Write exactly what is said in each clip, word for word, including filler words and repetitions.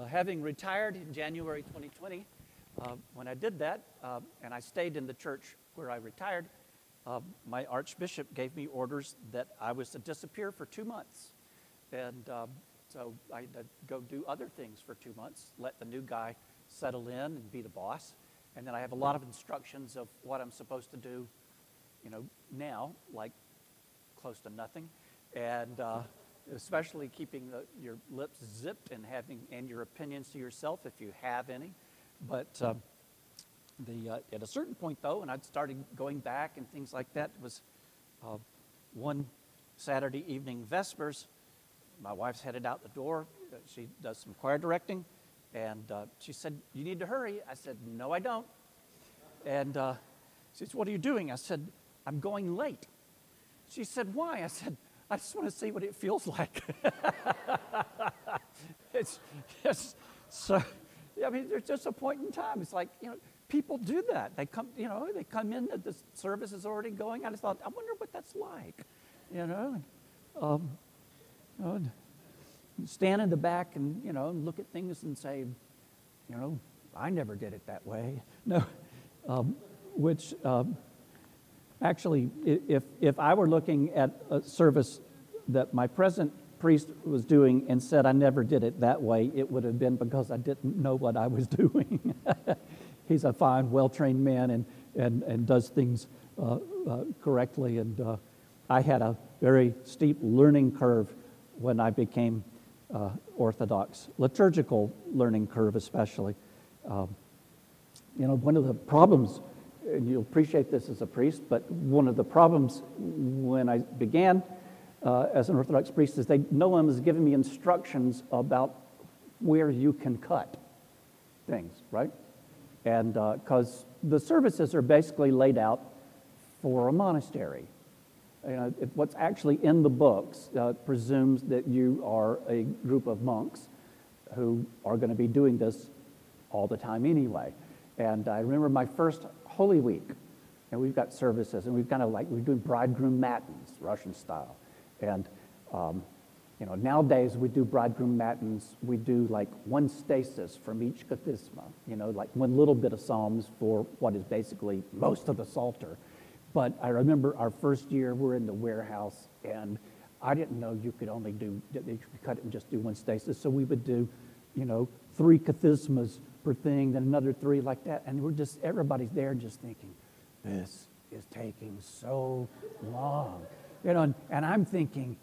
Uh, having retired in January twenty twenty, uh, when I did that, uh, and I stayed in the church where I retired, uh, my archbishop gave me orders that I was to disappear for two months. And um, so I had to go do other things for two months, let the new guy settle in and be the boss. And then I have a lot of instructions of what I'm supposed to do, you know, now, like close to nothing. And uh, especially keeping the, your lips zipped and having and your opinions to yourself if you have any. But uh, the uh, at a certain point, though, and I'd started going back and things like that, was uh, one Saturday evening Vespers. My wife's headed out the door. She does some choir directing. And uh, she said, "You need to hurry." I said, "No, I don't." And uh, she said, "What are you doing?" I said, "I'm going late." She said, "Why?" I said, "I just want to see what it feels like." it's just so, I mean, there's just a point in time. It's like, you know, people do that. They come, you know, they come in, the service is already going. I just thought, I wonder what that's like, you know. Um, you know, stand in the back and, you know, look at things and say, you know, I never did it that way. No, um, which um, actually, if if I were looking at a service that my present priest was doing and said I never did it that way, it would have been because I didn't know what I was doing. He's a fine, well-trained man and and and does things uh, uh, correctly. And uh, I had a very steep learning curve when I became uh, Orthodox, liturgical learning curve especially. Um, you know, one of the problems, and you'll appreciate this as a priest, but one of the problems when I began uh, as an Orthodox priest is they no one was giving me instructions about where you can cut things, right? And because uh, the services are basically laid out for a monastery. You know, it, what's actually in the books uh, presumes that you are a group of monks who are going to be doing this all the time anyway. And I remember my first Holy Week, and we've got services, and we've kind of like, we're doing bridegroom matins, Russian style. And, um, you know, nowadays we do bridegroom matins, we do like one stasis from each kathisma, you know, like one little bit of psalms for what is basically most of the Psalter. But I remember our first year, we're in the warehouse, and I didn't know you could only do, you could cut it and just do one stasis. So we would do, you know, three kathismas per thing, then another three like that. And we're just, everybody's there just thinking, this is taking so long. You know, and, and I'm thinking,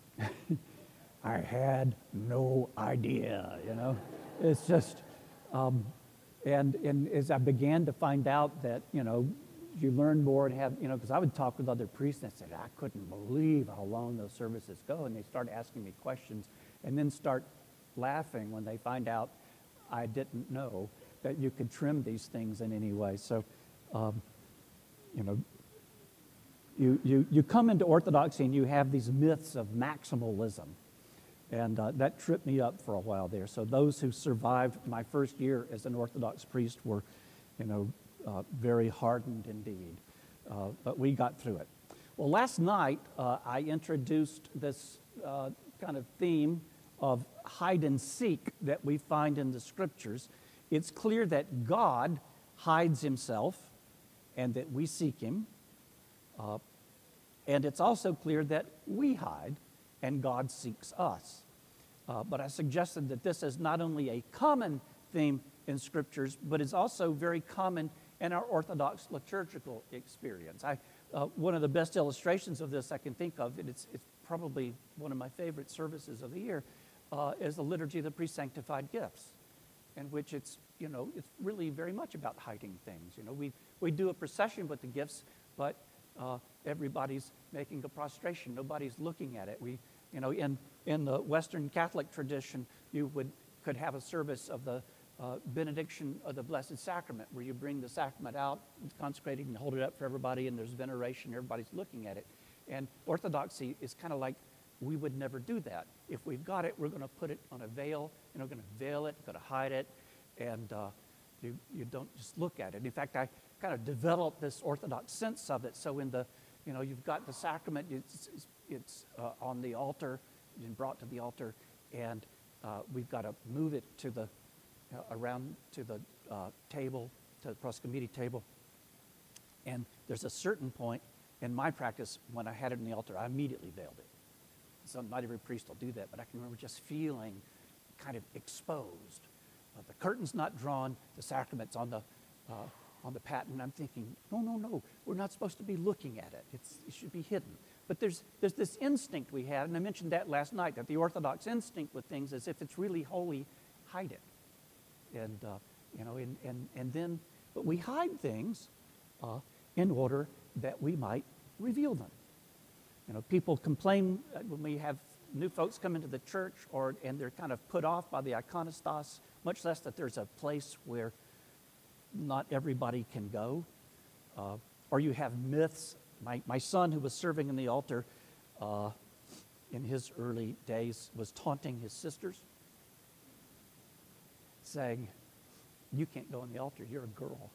I had no idea, you know. It's just, um, and, and as I began to find out that, you know, you learn more and have, you know, because I would talk with other priests and I said, I couldn't believe how long those services go. And they start asking me questions and then start laughing when they find out I didn't know that you could trim these things in any way. So, um, you know, you, you, you come into Orthodoxy and you have these myths of maximalism. And uh, that tripped me up for a while there. So those who survived my first year as an Orthodox priest were, you know, Uh, very hardened indeed, uh, but we got through it. Well, last night uh, I introduced this uh, kind of theme of hide and seek that we find in the scriptures. It's clear that God hides himself and that we seek him. Uh, and it's also clear that we hide and God seeks us. Uh, but I suggested that this is not only a common theme in scriptures, but it's also very common in our Orthodox liturgical experience. I, uh, one of the best illustrations of this I can think of, and it's, it's probably one of my favorite services of the year, uh, is the Liturgy of the Pre-Sanctified Gifts, in which it's, you know, it's really very much about hiding things. You know, we, we do a procession with the gifts, but uh, everybody's making a prostration. Nobody's looking at it. We, you know, in, in the Western Catholic tradition, you would could have a service of the Uh, benediction of the Blessed Sacrament, where you bring the sacrament out, it's consecrated, and hold it up for everybody, and there's veneration, everybody's looking at it. And Orthodoxy is kind of like, we would never do that. If we've got it, we're going to put it on a veil, and we're going to veil it, going to hide it, and uh, you, you don't just look at it. In fact, I kind of developed this Orthodox sense of it. So in the, you know, you've got the sacrament, it's, it's, it's uh, on the altar, been brought to the altar, and uh, we've got to move it to the, uh, around to the uh, table, to the proskomedia table. And there's a certain point in my practice when I had it in the altar, I immediately veiled it. So not every priest will do that, but I can remember just feeling kind of exposed. Uh, the curtain's not drawn, the sacrament's on the uh, on the paten. I'm thinking, no, no, no, we're not supposed to be looking at it. It's, it should be hidden. But there's there's this instinct we have, and I mentioned that last night, that the Orthodox instinct with things is if it's really holy, hide it. And uh, you know, and, and and then, but we hide things uh, in order that we might reveal them. You know, people complain when we have new folks come into the church, or and they're kind of put off by the iconostas, much less that there's a place where not everybody can go. Uh, or you have myths. My, my son, who was serving in the altar uh, in his early days, was taunting his sisters, saying, "You can't go on the altar, you're a girl."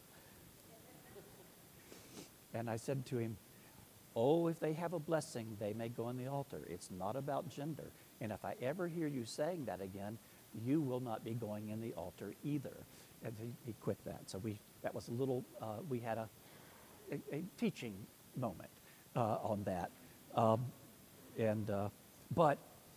And I said to him, "Oh, if they have a blessing, they may go on the altar. It's not about gender. And if I ever hear you saying that again, you will not be going in the altar either." And he, he quit that. So we that was a little, uh, we had a, a, a teaching moment uh, on that. Um, and, uh, but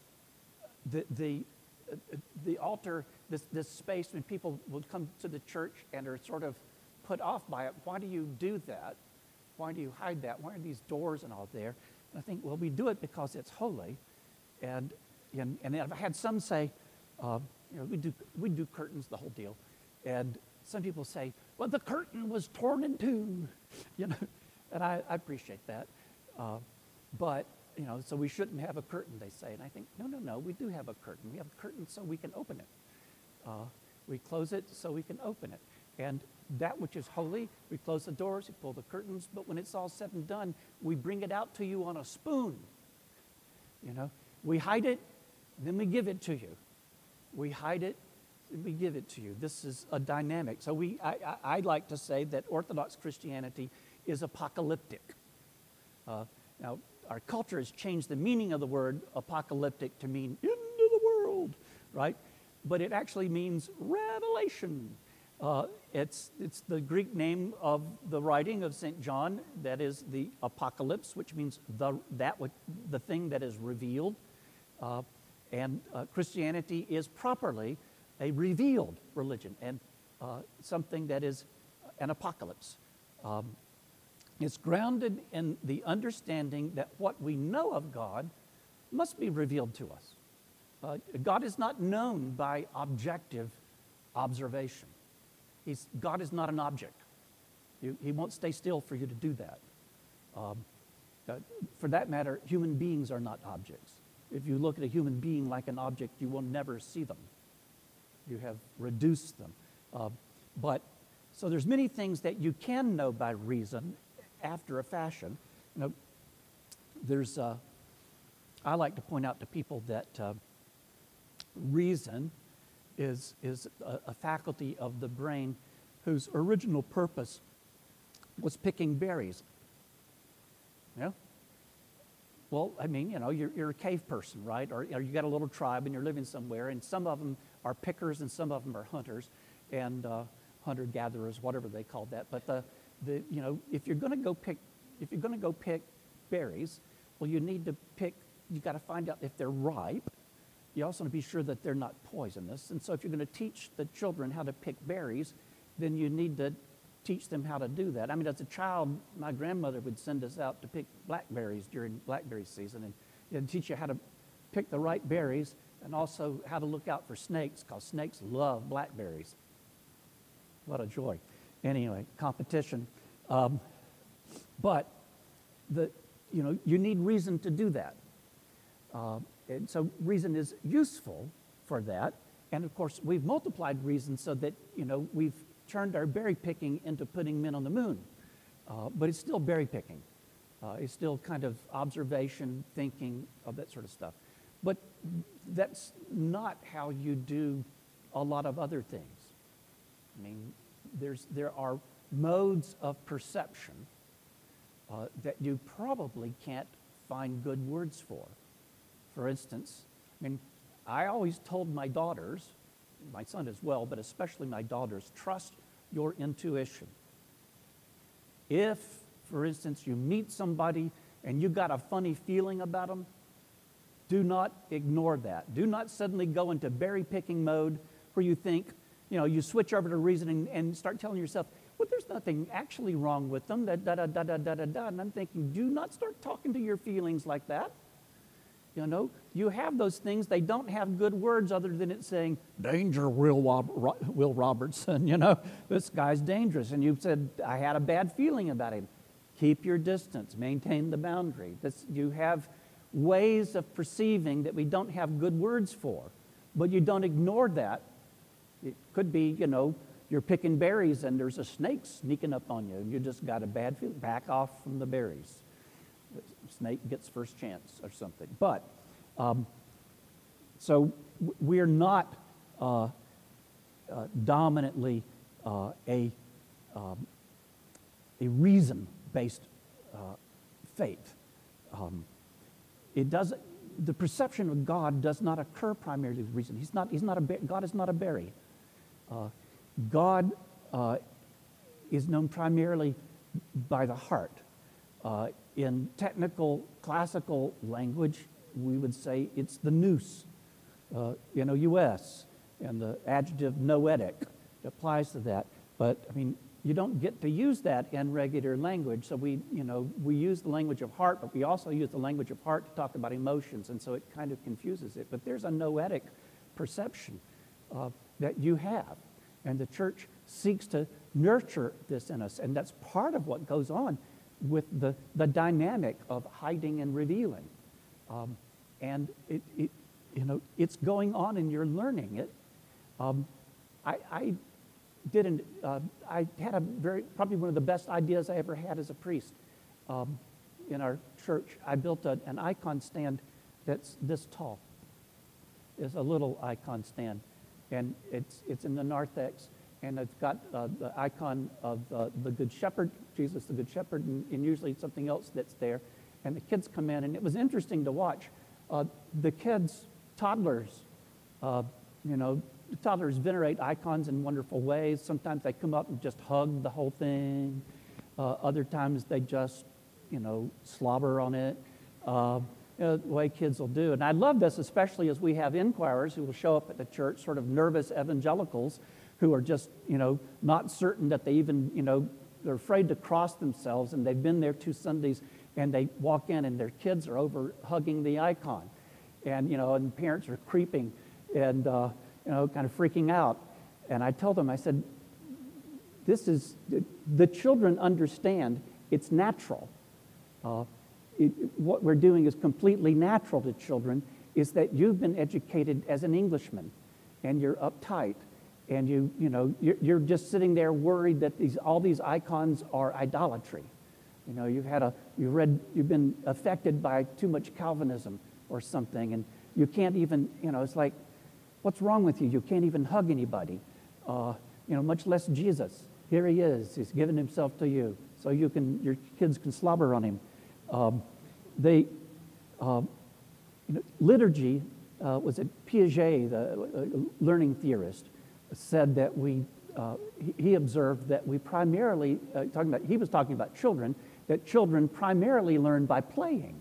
the, the, uh, the altar, this, this space, when people would come to the church and are sort of put off by it, why do you do that? Why do you hide that? Why are these doors and all there? And I think, well, we do it because it's holy. And and, and I've had some say, uh, you know, we do we do curtains, the whole deal. And some people say, well, the curtain was torn in two, you know. And I, I appreciate that. Uh, but, you know, so we shouldn't have a curtain, they say. And I think, no, no, no, we do have a curtain. We have a curtain so we can open it. Uh, we close it so we can open it. And that which is holy, we close the doors, we pull the curtains, but when it's all said and done, we bring it out to you on a spoon. You know, we hide it, then we give it to you. We hide it, and we give it to you. This is a dynamic. So we, I, I, I like to say that Orthodox Christianity is apocalyptic. Uh, now, our culture has changed the meaning of the word apocalyptic to mean into the world, right? But it actually means revelation. Uh, it's, it's the Greek name of the writing of Saint John, that is the apocalypse, which means the, that which, the thing that is revealed. Uh, and uh, Christianity is properly a revealed religion, and uh, something that is an apocalypse. Um, it's grounded in the understanding that what we know of God must be revealed to us. Uh, God is not known by objective observation. He's, God is not an object. He, he won't stay still for you to do that. Um, uh, for that matter, human beings are not objects. If you look at a human being like an object, you will never see them. You have reduced them. Uh, but, so there's many things that you can know by reason after a fashion. You know, there's, uh, I like to point out to people that uh, reason is, is a, a faculty of the brain whose original purpose was picking berries. You know? Well, I mean, you know, you're, you're a cave person, right? Or, or you got a little tribe and you're living somewhere, and some of them are pickers and some of them are hunters, and uh, hunter-gatherers, whatever they call that. But the, the, you know, if you're going to go pick, if you're going to go pick berries, well, you need to pick. You got to find out if they're ripe. You also want to be sure that they're not poisonous. And so, if you're going to teach the children how to pick berries, then you need to teach them how to do that. I mean, as a child, my grandmother would send us out to pick blackberries during blackberry season, and and teach you how to pick the right berries, and also how to look out for snakes, because snakes love blackberries. What a joy. Anyway, competition. Um, but, the, you know, you need reason to do that. Uh, and so reason is useful for that. And of course, we've multiplied reason so that, you know, we've turned our berry picking into putting men on the moon. Uh, but it's still berry picking. Uh, it's still kind of observation, thinking, of that sort of stuff. But that's not how you do a lot of other things. I mean, there's, there are modes of perception uh, that you probably can't find good words for. For instance, I mean, I always told my daughters, my son as well, but especially my daughters, trust your intuition. If, for instance, you meet somebody and you got a funny feeling about them, do not ignore that. Do not suddenly go into berry-picking mode where you think, you know, you switch over to reasoning and start telling yourself, well, there's nothing actually wrong with them, da da da da da da da da. And I'm thinking, do not start talking to your feelings like that. You know, you have those things. They don't have good words other than it saying, danger, Will, Rob- Will Robertson, you know, this guy's dangerous. And you said, I had a bad feeling about him. Keep your distance. Maintain the boundary. This, you have ways of perceiving that we don't have good words for, but you don't ignore that. It could be, you know, you're picking berries and there's a snake sneaking up on you and you just got a bad feeling. Back off from the berries. The snake gets first chance or something. But, um, so we're not uh, uh, dominantly uh, a, um, a reason-based uh, faith. Um, it doesn't, the perception of God does not occur primarily with reason. He's not, he's not a, God is not a berry. Uh, God uh, is known primarily by the heart. Uh, in technical, classical language, we would say it's the nous, uh, you know, U S, and the adjective noetic applies to that. But, I mean, you don't get to use that in regular language. So we, you know, we use the language of heart, but we also use the language of heart to talk about emotions, and so it kind of confuses it. But there's a noetic perception uh, that you have. And the church seeks to nurture this in us. And that's part of what goes on with the, the dynamic of hiding and revealing. Um, and it, it, you know, it's going on and you're learning it. Um, I, I didn't, uh, I had a very, probably one of the best ideas I ever had as a priest um, in our church. I built a, an icon stand that's this tall. It's a little icon stand. And it's, it's in the narthex, and it's got uh, the icon of uh, the Good Shepherd, Jesus the Good Shepherd, and, and usually something else that's there. And the kids come in, and it was interesting to watch. Uh, the kids, toddlers, uh, you know, the toddlers venerate icons in wonderful ways. Sometimes they come up and just hug the whole thing. Uh, other times they just, you know, slobber on it. Uh, You know, the way kids will do. And I love this, especially as we have inquirers who will show up at the church, sort of nervous evangelicals who are just, you know, not certain that they even, you know, they're afraid to cross themselves, and they've been there two Sundays, and they walk in and their kids are over hugging the icon. And, you know, and parents are creeping and, uh, you know, kind of freaking out. And I told them, I said, this is, the children understand it's natural. Uh, It, what we're doing is completely natural to children, is that you've been educated as an Englishman, and you're uptight, and you, you know, you're, you're just sitting there worried that these, all these icons are idolatry. You know, you've had a, you read, you've been affected by too much Calvinism or something, and you can't even, you know, it's like, what's wrong with you? You can't even hug anybody, uh, you know, much less Jesus. Here he is, he's given himself to you, so you can, your kids can slobber on him. Um, they, uh, you know, liturgy, uh, was it Piaget, the uh, learning theorist, said that we, uh, he, he observed that we primarily, uh, talking about, he was talking about children, that children primarily learn by playing.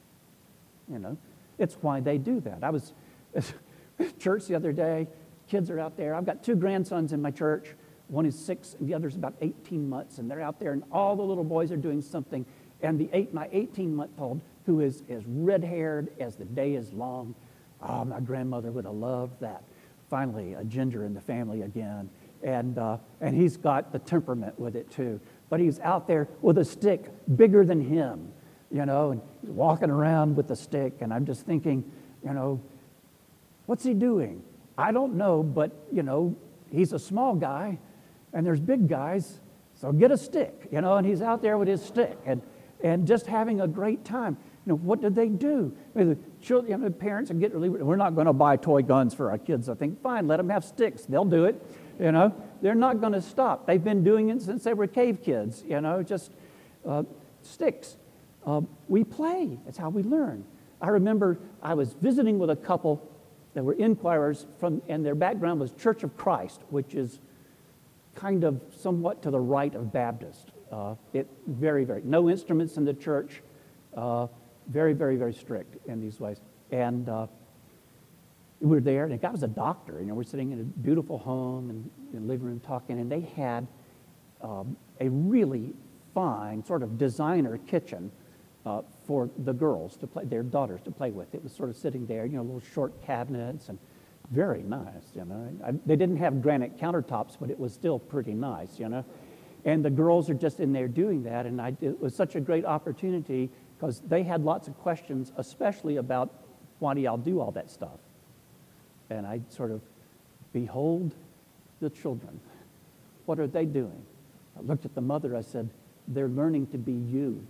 You know, it's why they do that. I was at church the other day, kids are out there. I've got two grandsons in my church. One is six and the other's about eighteen months, and they're out there and all the little boys are doing something. And the eight, my eighteen-month-old, who is as red-haired as the day is long, oh, my grandmother would have loved that. Finally, a ginger in the family again. And, uh, and he's got the temperament with it, too. But he's out there with a stick bigger than him, you know, and he's walking around with the stick. And I'm just thinking, you know, what's he doing? I don't know, but, you know, he's a small guy, and there's big guys, so get a stick, you know, and he's out there with his stick. And and just having a great time. You know, what did they do? I mean, the children, you know, the parents are getting really, we're not going to buy toy guns for our kids. I think, fine, let them have sticks. They'll do it, you know. They're not going to stop. They've been doing it since they were cave kids, you know, just uh, sticks. Uh, we play. That's how we learn. I remember I was visiting with a couple They were inquirers from, and their background was Church of Christ, which is kind of somewhat to the right of Baptist. Uh, it very, very, no instruments in the church, uh, very, very, very strict in these ways. And uh, we were there, and the guy was a doctor. You know, we're sitting in a beautiful home and in the living room talking, and they had um, a really fine sort of designer kitchen uh, for the girls to play, their daughters to play with. It was sort of sitting there, you know, little short cabinets and very nice, you know. I, they didn't have granite countertops, but it was still pretty nice, you know. And the girls are just in there doing that, and I, it was such a great opportunity because they had lots of questions, especially about why do y'all do all that stuff? And I sort of, behold the children. What are they doing? I looked at the mother, I said, they're learning to be you.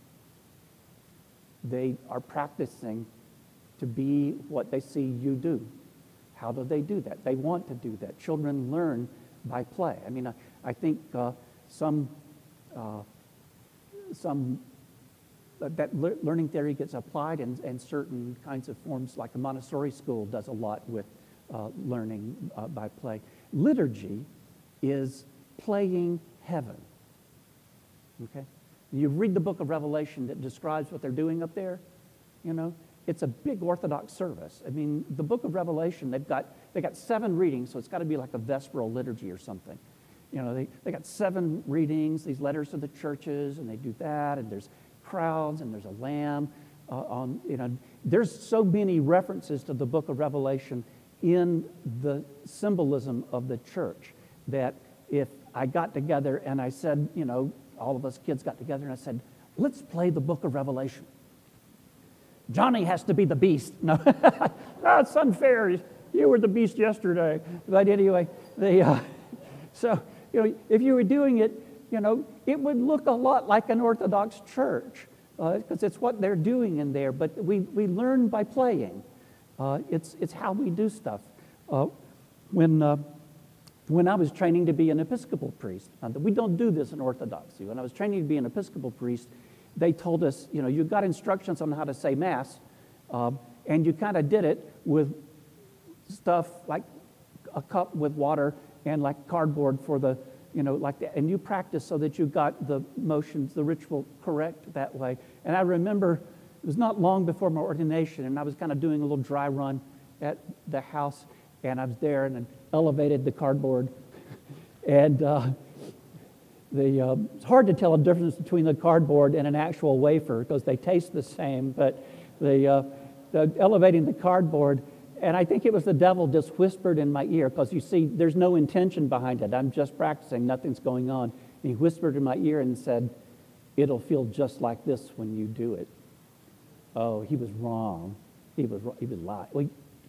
They are practicing to be what they see you do. How do they do that? They want to do that. Children learn by play. I mean, I, I think uh, some uh, some uh, that le- learning theory gets applied in, in certain kinds of forms, like a Montessori school does a lot with uh, learning uh, by play. Liturgy is playing heaven. Okay, you read the book of Revelation that describes what they're doing up there. You know. It's a big Orthodox service. I mean, the book of Revelation, they've got they got seven readings, so it's got to be like a vesperal liturgy or something. You know, they, they got seven readings, these letters to the churches, and they do that, and there's crowds, and there's a lamb. Uh, on you know, there's so many references to the book of Revelation in the symbolism of the church that if I got together and I said, you know, all of us kids got together and I said, let's play the book of Revelation. Johnny has to be the beast. No, that's unfair. You were the beast yesterday. But anyway, the uh, so you know, if you were doing it, you know, it would look a lot like an Orthodox church because uh, it's what they're doing in there. But we we learn by playing. Uh, it's it's how we do stuff. Uh, when uh, when I was training to be an Episcopal priest, uh, we don't do this in Orthodoxy. When I was training to be an Episcopal priest, they told us, you know, you got instructions on how to say Mass, uh, and you kind of did it with stuff like a cup with water and like cardboard for the, you know, like that. And you practice so that you got the motions, the ritual correct that way. And I remember it was not long before my ordination, and I was kind of doing a little dry run at the house, and I was there and elevated the cardboard, and uh, The, uh, it's hard to tell a difference between the cardboard and an actual wafer because they taste the same, but the, uh, the elevating the cardboard, and I think it was the devil just whispered in my ear because you see, there's no intention behind it. I'm just practicing, nothing's going on. And he whispered in my ear and said, it'll feel just like this when you do it. Oh, he was wrong. He was he was lying. Well,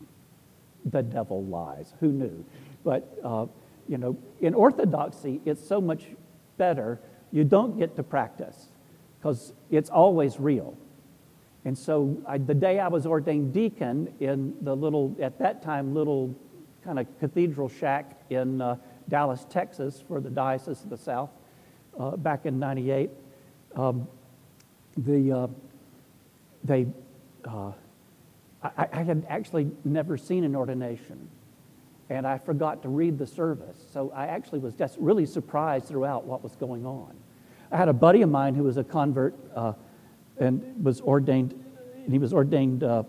the devil lies. Who knew? But, uh, you know, in Orthodoxy, it's so much better, you don't get to practice because it's always real. And so I, the day I was ordained deacon in the little, at that time, little kind of cathedral shack in uh, Dallas, Texas for the Diocese of the South uh, back in ninety-eight, um, the, uh, they, uh, I, I had actually never seen an ordination. And I forgot to read the service. So I actually was just really surprised throughout what was going on. I had a buddy of mine who was a convert uh, and was ordained, and he was ordained uh,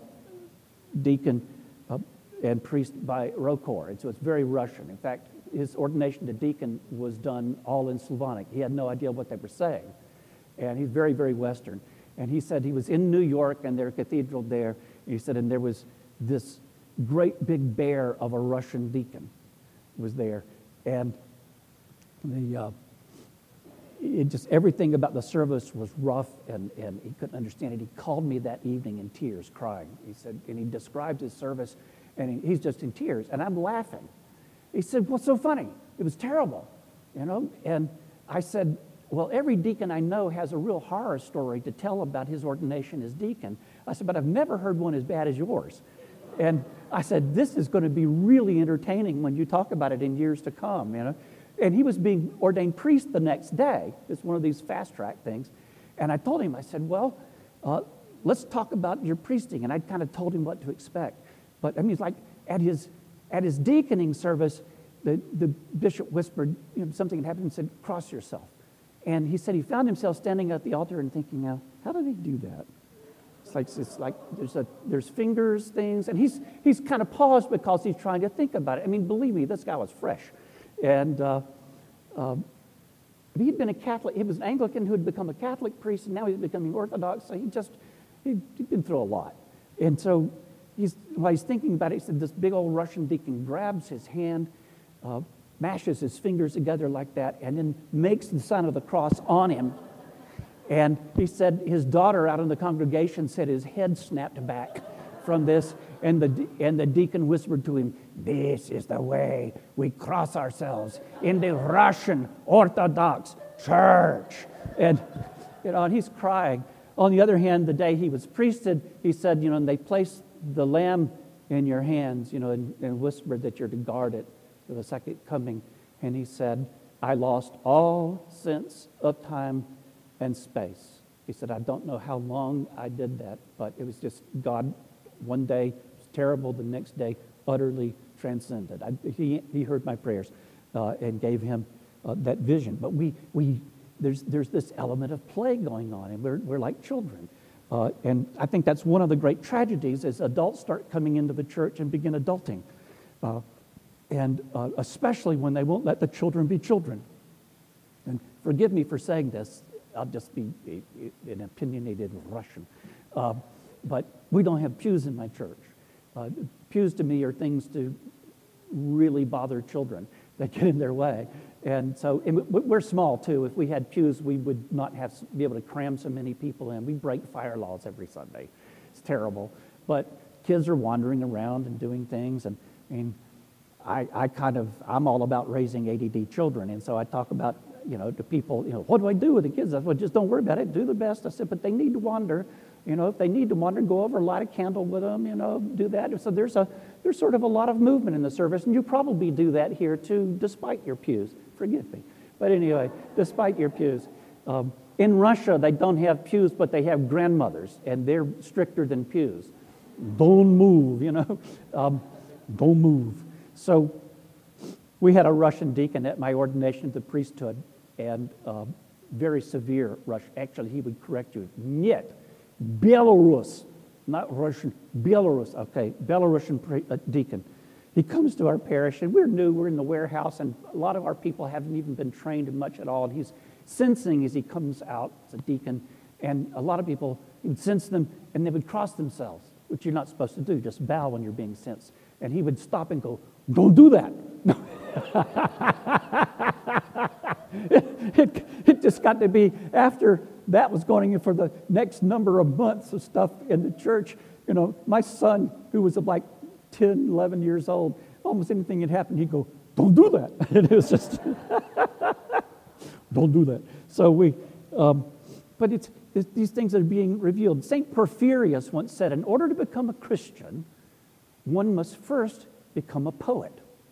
deacon uh, and priest by Rokor. And so it's very Russian. In fact, his ordination to deacon was done all in Slavonic. He had no idea what they were saying. And he's very, very Western. And he said he was in New York and their cathedral there. And he said, and there was this great big bear of a Russian deacon was there, and the uh, it just everything about the service was rough, and, and he couldn't understand it. He called me that evening in tears, crying. He said, and he described his service, and he, he's just in tears, and I'm laughing. He said, "What's so funny? It was terrible, you know." And I said, "Well, every deacon I know has a real horror story to tell about his ordination as deacon." I said, "But I've never heard one as bad as yours." And I said, this is going to be really entertaining when you talk about it in years to come, you know. And he was being ordained priest the next day. It's one of these fast-track things. And I told him, I said, well, uh, let's talk about your priesting. And I kind of told him what to expect. But I mean, it's like, at his at his deaconing service, the, the bishop whispered, you know, something had happened and said, cross yourself. And he said he found himself standing at the altar and thinking, now, how did he do that? It's like, it's like there's a there's fingers, things, and he's he's kind of paused because he's trying to think about it. I mean, believe me, this guy was fresh. And uh, uh, he'd been a Catholic. He was an Anglican who had become a Catholic priest, and now he's becoming Orthodox. So he just, he'd, he'd been through a lot. And so he's, while he's thinking about it, he said this big old Russian deacon grabs his hand, uh, mashes his fingers together like that, and then makes the sign of the cross on him. And he said his daughter out in the congregation said his head snapped back from this, and the and the deacon whispered to him, "This is the way we cross ourselves in the Russian Orthodox Church." And you know, and he's crying. On the other hand, the day he was priested, he said, you know, and they placed the lamb in your hands, you know, and, and whispered that you're to guard it for the second coming. And he said, "I lost all sense of time and space." He said, "I don't know how long I did that, but it was just God. One day was terrible, the next day utterly transcended." I, he he heard my prayers uh, and gave him uh, that vision. But we we there's there's this element of play going on, and we're we're like children, uh, and I think that's one of the great tragedies as adults start coming into the church and begin adulting, uh, and uh, especially when they won't let the children be children. And forgive me for saying this. I'll just be an opinionated Russian. Uh, but we don't have pews in my church. Uh, pews to me are things to really bother children that get in their way. And so and we're small too. If we had pews, we would not have be able to cram so many people in. We break fire laws every Sunday. It's terrible. But kids are wandering around and doing things. And, and I, I kind of, I'm all about raising A D D children. And so I talk about, you know, to people, you know, what do I do with the kids? I said, well, just don't worry about it. Do the best. I said, but they need to wander. You know, if they need to wander, go over, light a candle with them, you know, do that. So there's a there's sort of a lot of movement in the service, and you probably do that here too, despite your pews. Forgive me. But anyway, despite your pews. Um, in Russia, they don't have pews, but they have grandmothers, and they're stricter than pews. Don't move, you know. Um, don't move. So we had a Russian deacon at my ordination to the priesthood, and uh, very severe Russian. Actually, he would correct you. Нет, Belarus, not Russian, Belarus. Okay, Belarusian pre- uh, deacon. He comes to our parish, and we're new. We're in the warehouse, and a lot of our people haven't even been trained much at all. And he's sensing as he comes out as a deacon, and a lot of people, he would sense them, and they would cross themselves, which you're not supposed to do. Just bow when you're being sensed. And he would stop and go, "Don't do that." it, it just got to be after that was going in for the next number of months of stuff in the church. You know, my son, who was like ten, eleven years old, almost anything that happened, he'd go, "Don't do that." And it was just, don't do that. So we, um, but it's, it's these things that are being revealed. Saint Porphyrius once said, in order to become a Christian, one must first become a poet.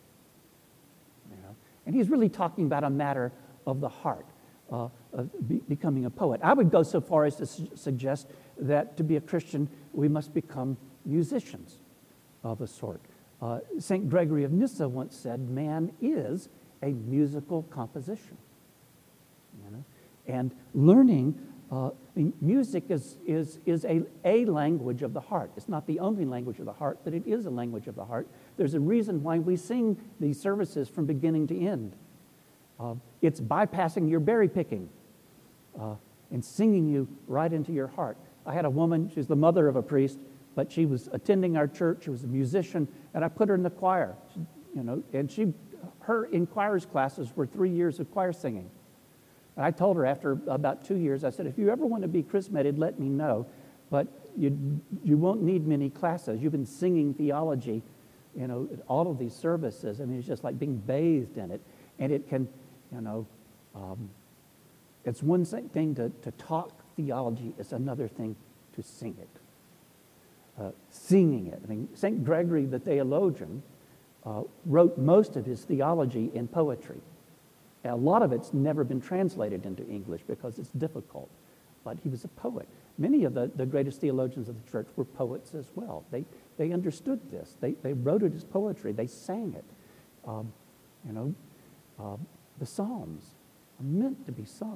And he's really talking about a matter of the heart, uh, of be, becoming a poet. I would go so far as to su- suggest that to be a Christian, we must become musicians of a sort. Uh, Saint Gregory of Nyssa once said, man is a musical composition. You know? And learning, uh, I mean, music is, is, is a, a language of the heart. It's not the only language of the heart, but it is a language of the heart. There's a reason why we sing these services from beginning to end. Uh, it's bypassing your berry picking uh, and singing you right into your heart. I had a woman, she's the mother of a priest, but she was attending our church. She was a musician, and I put her in the choir. She, you know, and she, her in choirs classes were three years of choir singing. And I told her after about two years, I said, if you ever want to be chrismated, let me know. But you you won't need many classes. You've been singing theology, you know, at all of these services. I mean, it's just like being bathed in it. And it can, you know, um, it's one thing to, to talk theology. It's another thing to sing it. Uh, singing it. I mean, Saint Gregory, the theologian, uh, wrote most of his theology in poetry. A lot of it's never been translated into English because it's difficult, but he was a poet. Many of the, the greatest theologians of the church were poets as well. They They understood this. They, they wrote it as poetry. They sang it. Um, you know, uh, the Psalms are meant to be sung.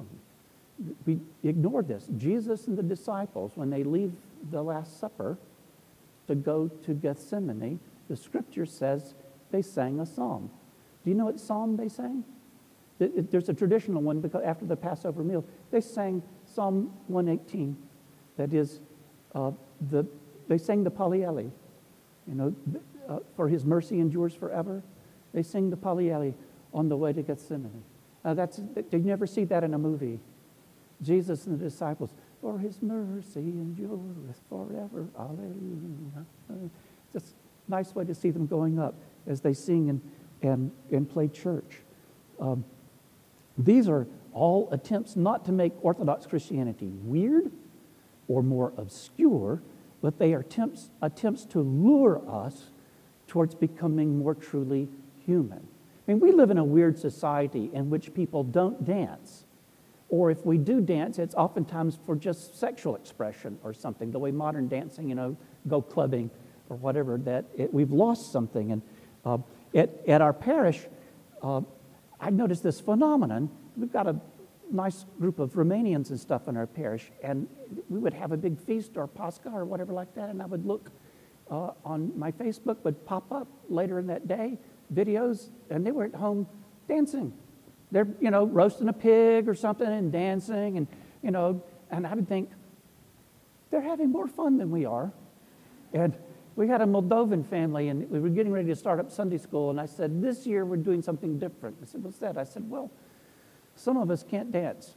We ignored this. Jesus and the disciples, when they leave the Last Supper to go to Gethsemane, the scripture says they sang a psalm. Do you know what psalm they sang? There's a traditional one because after the Passover meal, they sang Psalm one eighteen. That is, uh, the they sang the Palieli. You know, uh, for his mercy endures forever. They sing the Palieli on the way to Gethsemane. Uh, that's you never see that in a movie. Jesus and the disciples, for his mercy endureth forever. Alleluia. Uh, just a nice way to see them going up as they sing and and, and play church. Um, these are all attempts not to make Orthodox Christianity weird or more obscure, but they are attempts, attempts to lure us towards becoming more truly human. I mean, we live in a weird society in which people don't dance. Or if we do dance, it's oftentimes for just sexual expression or something, the way modern dancing, you know, go clubbing or whatever, that it, we've lost something. And uh, at, at our parish, uh, I noticed this phenomenon. We've got a nice group of Romanians and stuff in our parish, and we would have a big feast or Pascha or whatever like that, and I would look uh, on my Facebook, would pop up later in that day, videos, and they were at home dancing. They're, you know, roasting a pig or something and dancing, and, you know, and I would think, they're having more fun than we are. And we had a Moldovan family, and we were getting ready to start up Sunday school, and I said, this year we're doing something different. I said, what's that? I said, well, some of us can't dance,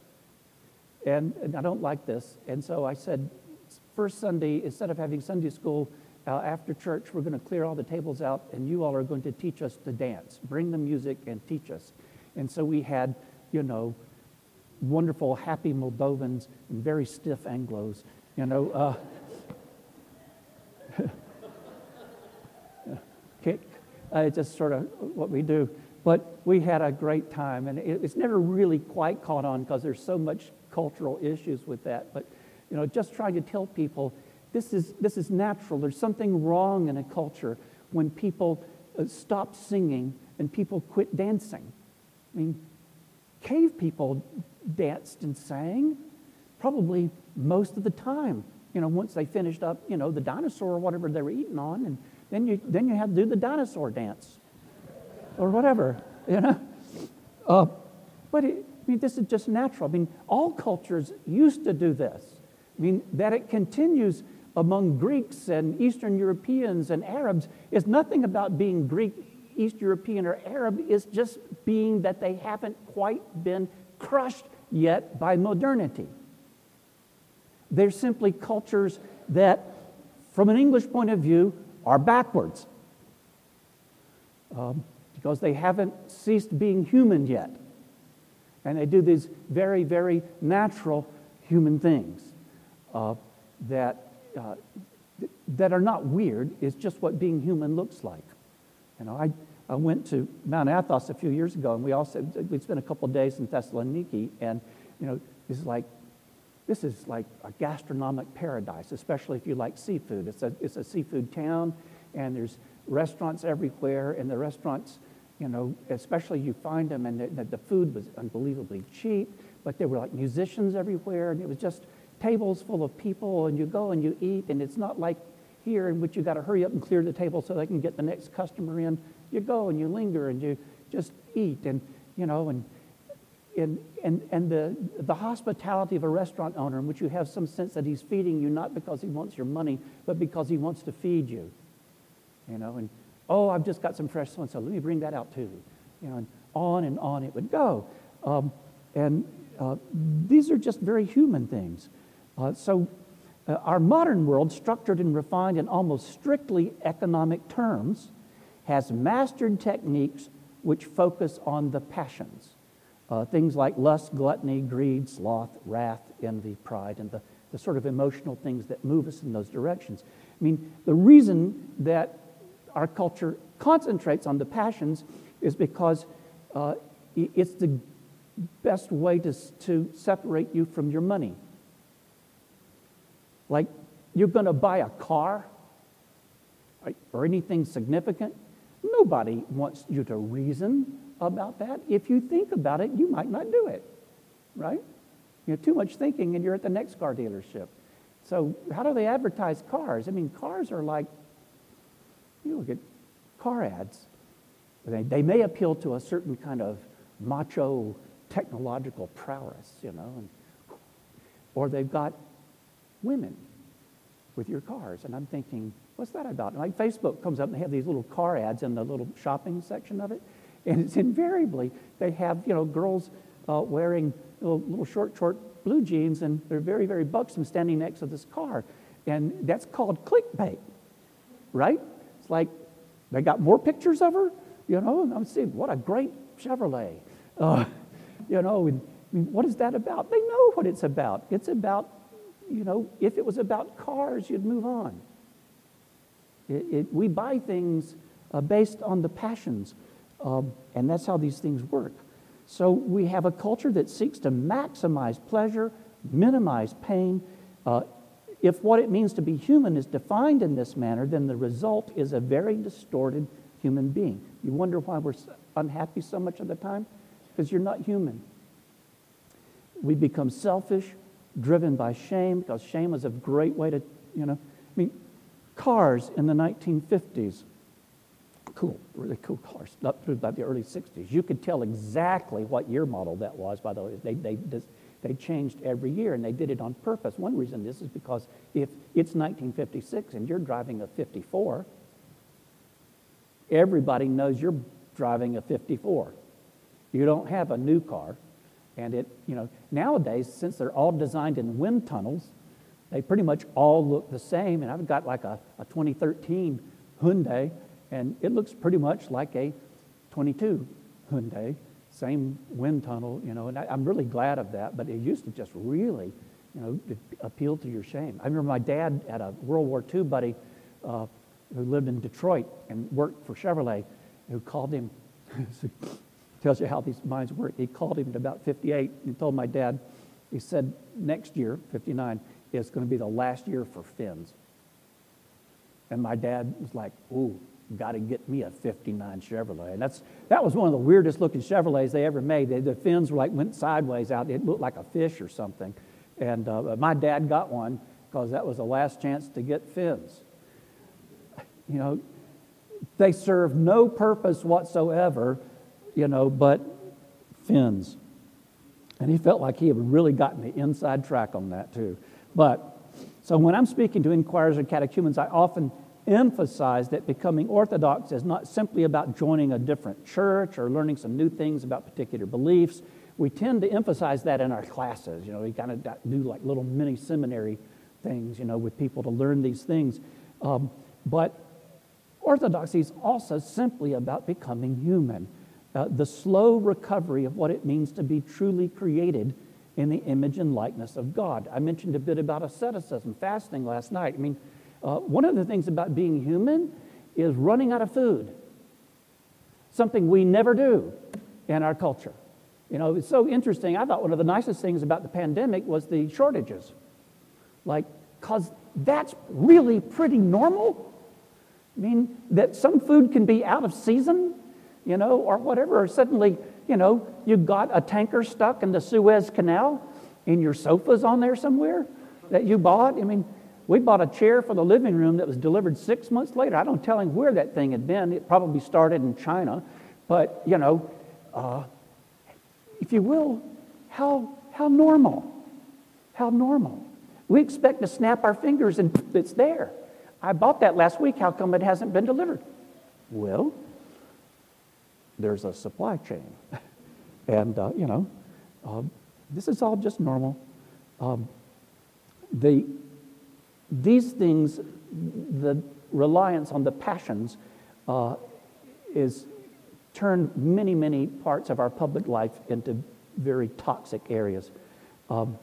and, and I don't like this. And so I said, first Sunday, instead of having Sunday school uh, after church, we're going to clear all the tables out, and you all are going to teach us to dance. Bring the music and teach us. And so we had, you know, wonderful, happy Moldovans and very stiff Anglos, you know. Uh, okay, uh, just sort of what we do. But we had a great time, and it, it's never really quite caught on because there's so much cultural issues with that. But, you know, just trying to tell people this is this is natural. There's something wrong in a culture when people uh, stop singing and people quit dancing. I mean, cave people danced and sang probably most of the time. You know, once they finished up, you know, the dinosaur or whatever they were eating on, and then you then you have to do the dinosaur dance. Or whatever, you know. Uh, but it, I mean, this is just natural. I mean, all cultures used to do this. I mean, that it continues among Greeks and Eastern Europeans and Arabs is nothing about being Greek, East European, or Arab. It's just being that they haven't quite been crushed yet by modernity. They're simply cultures that, from an English point of view, are backwards. Um, because they haven't ceased being human yet. And they do these very, very natural human things uh, that, uh, th- that are not weird. It's just what being human looks like. You know, I, I went to Mount Athos a few years ago, and we also we spent a couple of days in Thessaloniki, and you know, it's like this is like a gastronomic paradise, especially if you like seafood. It's a it's a seafood town, and there's restaurants everywhere, and the restaurants, you know, especially you find them, and the, the food was unbelievably cheap, but there were like musicians everywhere, and it was just tables full of people, and you go and you eat, and it's not like here in which you got to hurry up and clear the table so they can get the next customer in. You go and you linger and you just eat, and you know, and and and and the the hospitality of a restaurant owner, in which you have some sense that he's feeding you not because he wants your money, but because he wants to feed you. You know, and oh, I've just got some fresh so-and-so. Let me bring that out too. You know, and on and on it would go. Um, and uh, these are just very human things. Uh, so uh, our modern world, structured and refined in almost strictly economic terms, has mastered techniques which focus on the passions. Uh, things like lust, gluttony, greed, sloth, wrath, envy, pride, and the, the sort of emotional things that move us in those directions. I mean, the reason that our culture concentrates on the passions is because uh, it's the best way to, to separate you from your money. Like, you're going to buy a car, or anything significant. Nobody wants you to reason about that. If you think about it, you might not do it, right? You know, too much thinking and you're at the next car dealership. So how do they advertise cars? I mean, cars are like, you look at car ads. They, they may appeal to a certain kind of macho technological prowess, you know, and, or they've got women with your cars. And I'm thinking, what's that about? Like Facebook comes up and they have these little car ads in the little shopping section of it. And it's invariably, they have, you know, girls uh, wearing little, little short, short blue jeans, and they're very, very buxom standing next to this car. And that's called clickbait, right? It's like they got more pictures of her, you know, and I'm seeing, what a great Chevrolet. Uh, you know, and, I mean, what is that about? They know what it's about. It's about, you know, if it was about cars, you'd move on. It, it, we buy things uh, based on the passions, um, and that's how these things work. So we have a culture that seeks to maximize pleasure, minimize pain. Uh, if what it means to be human is defined in this manner, then the result is a very distorted human being. You wonder why we're unhappy so much of the time? Because you're not human. We become selfish, driven by shame, because shame is a great way to, you know, I mean, cars in the nineteen fifties, cool, really cool cars, up through about the early sixties. You could tell exactly what year model that was, by the way. They, they, they changed every year, and they did it on purpose. One reason this is because if it's nineteen fifty-six and you're driving a fifty-four, everybody knows you're driving a fifty-four. You don't have a new car. And it, you know, nowadays, since they're all designed in wind tunnels, they pretty much all look the same. And I've got like a, a twenty thirteen Hyundai, and it looks pretty much like a twenty-two Hyundai, same wind tunnel, you know, and I, I'm really glad of that. But it used to just really, you know, appeal to your shame. I remember my dad had a World War Two buddy uh, who lived in Detroit and worked for Chevrolet, who called him, tells you how these minds work. He called him at about fifty-eight and told my dad, he said, next year, fifty-nine, is going to be the last year for fins. And my dad was like, ooh, got to get me a fifty-nine Chevrolet. And that's that was one of the weirdest looking Chevrolets they ever made. They, the fins were like went sideways out. It looked like a fish or something. And uh, my dad got one because that was the last chance to get fins. You know, they serve no purpose whatsoever, you know, but fins. And he felt like he had really gotten the inside track on that too. But, so when I'm speaking to inquirers and catechumens, I often emphasize that becoming Orthodox is not simply about joining a different church or learning some new things about particular beliefs. We tend to emphasize that in our classes. You know, we kind of do like little mini seminary things, you know, with people to learn these things. Um, but Orthodoxy is also simply about becoming human. Uh, the slow recovery of what it means to be truly created in the image and likeness of God. I mentioned a bit about asceticism, fasting last night. I mean, uh, one of the things about being human is running out of food, something we never do in our culture. You know, it's so interesting. I thought one of the nicest things about the pandemic was the shortages. Like, because that's really pretty normal. I mean, that some food can be out of season, you know, or whatever, or suddenly, you know, you got a tanker stuck in the Suez Canal and your sofa's on there somewhere that you bought. I mean, we bought a chair for the living room that was delivered six months later. I don't tell him where that thing had been. It probably started in China. But, you know, uh, if you will, how, how normal, how normal. We expect to snap our fingers and it's there. I bought that last week. How come it hasn't been delivered? Well, there's a supply chain. And, uh, you know, uh, this is all just normal. Um, the, these things, the reliance on the passions uh, is turned many, many parts of our public life into very toxic areas. Um,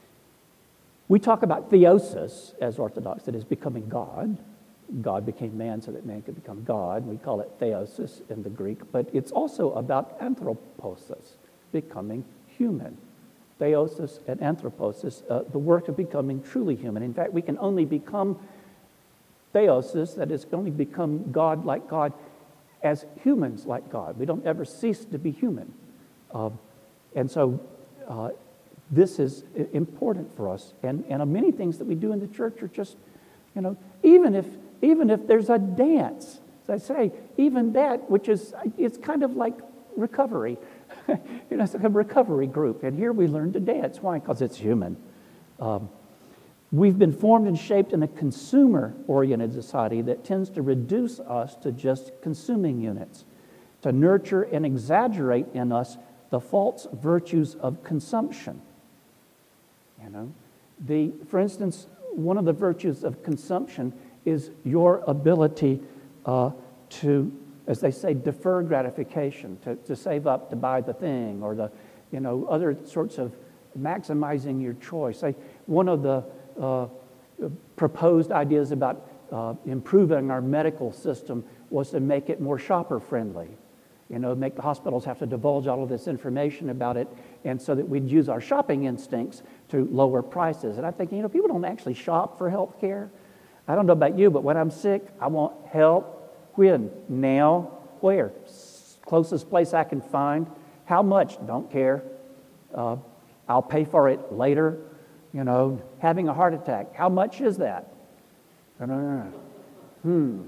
we talk about theosis as Orthodox, that is becoming God. God became man so that man could become God. We call it theosis in the Greek, but it's also about anthroposis, becoming human. Theosis and anthroposis, uh, the work of becoming truly human. In fact, we can only become theosis, that is going to become God like God, as humans like God. We don't ever cease to be human. Uh, and so uh, this is important for us. And, and many things that we do in the church are just, you know, even if even if there's a dance, as I say, even that, which is, it's kind of like recovery. You know, it's like a recovery group. And here we learn to dance. Why? Because it's human. Um, we've been formed and shaped in a consumer-oriented society that tends to reduce us to just consuming units, to nurture and exaggerate in us the false virtues of consumption. You know, the, for instance, one of the virtues of consumption is your ability uh, to, as they say, defer gratification, to, to save up to buy the thing, or the, you know, other sorts of maximizing your choice. Like one of the uh, proposed ideas about uh, improving our medical system was to make it more shopper-friendly. You know, make the hospitals have to divulge all of this information about it, and so that we'd use our shopping instincts to lower prices. And I'm thinking, you know, people don't actually shop for health care. I don't know about you, but when I'm sick, I want help. When? Now. Where? Closest place I can find. How much? Don't care. Uh, I'll pay for it later. You know, having a heart attack. How much is that? I don't know. Hmm.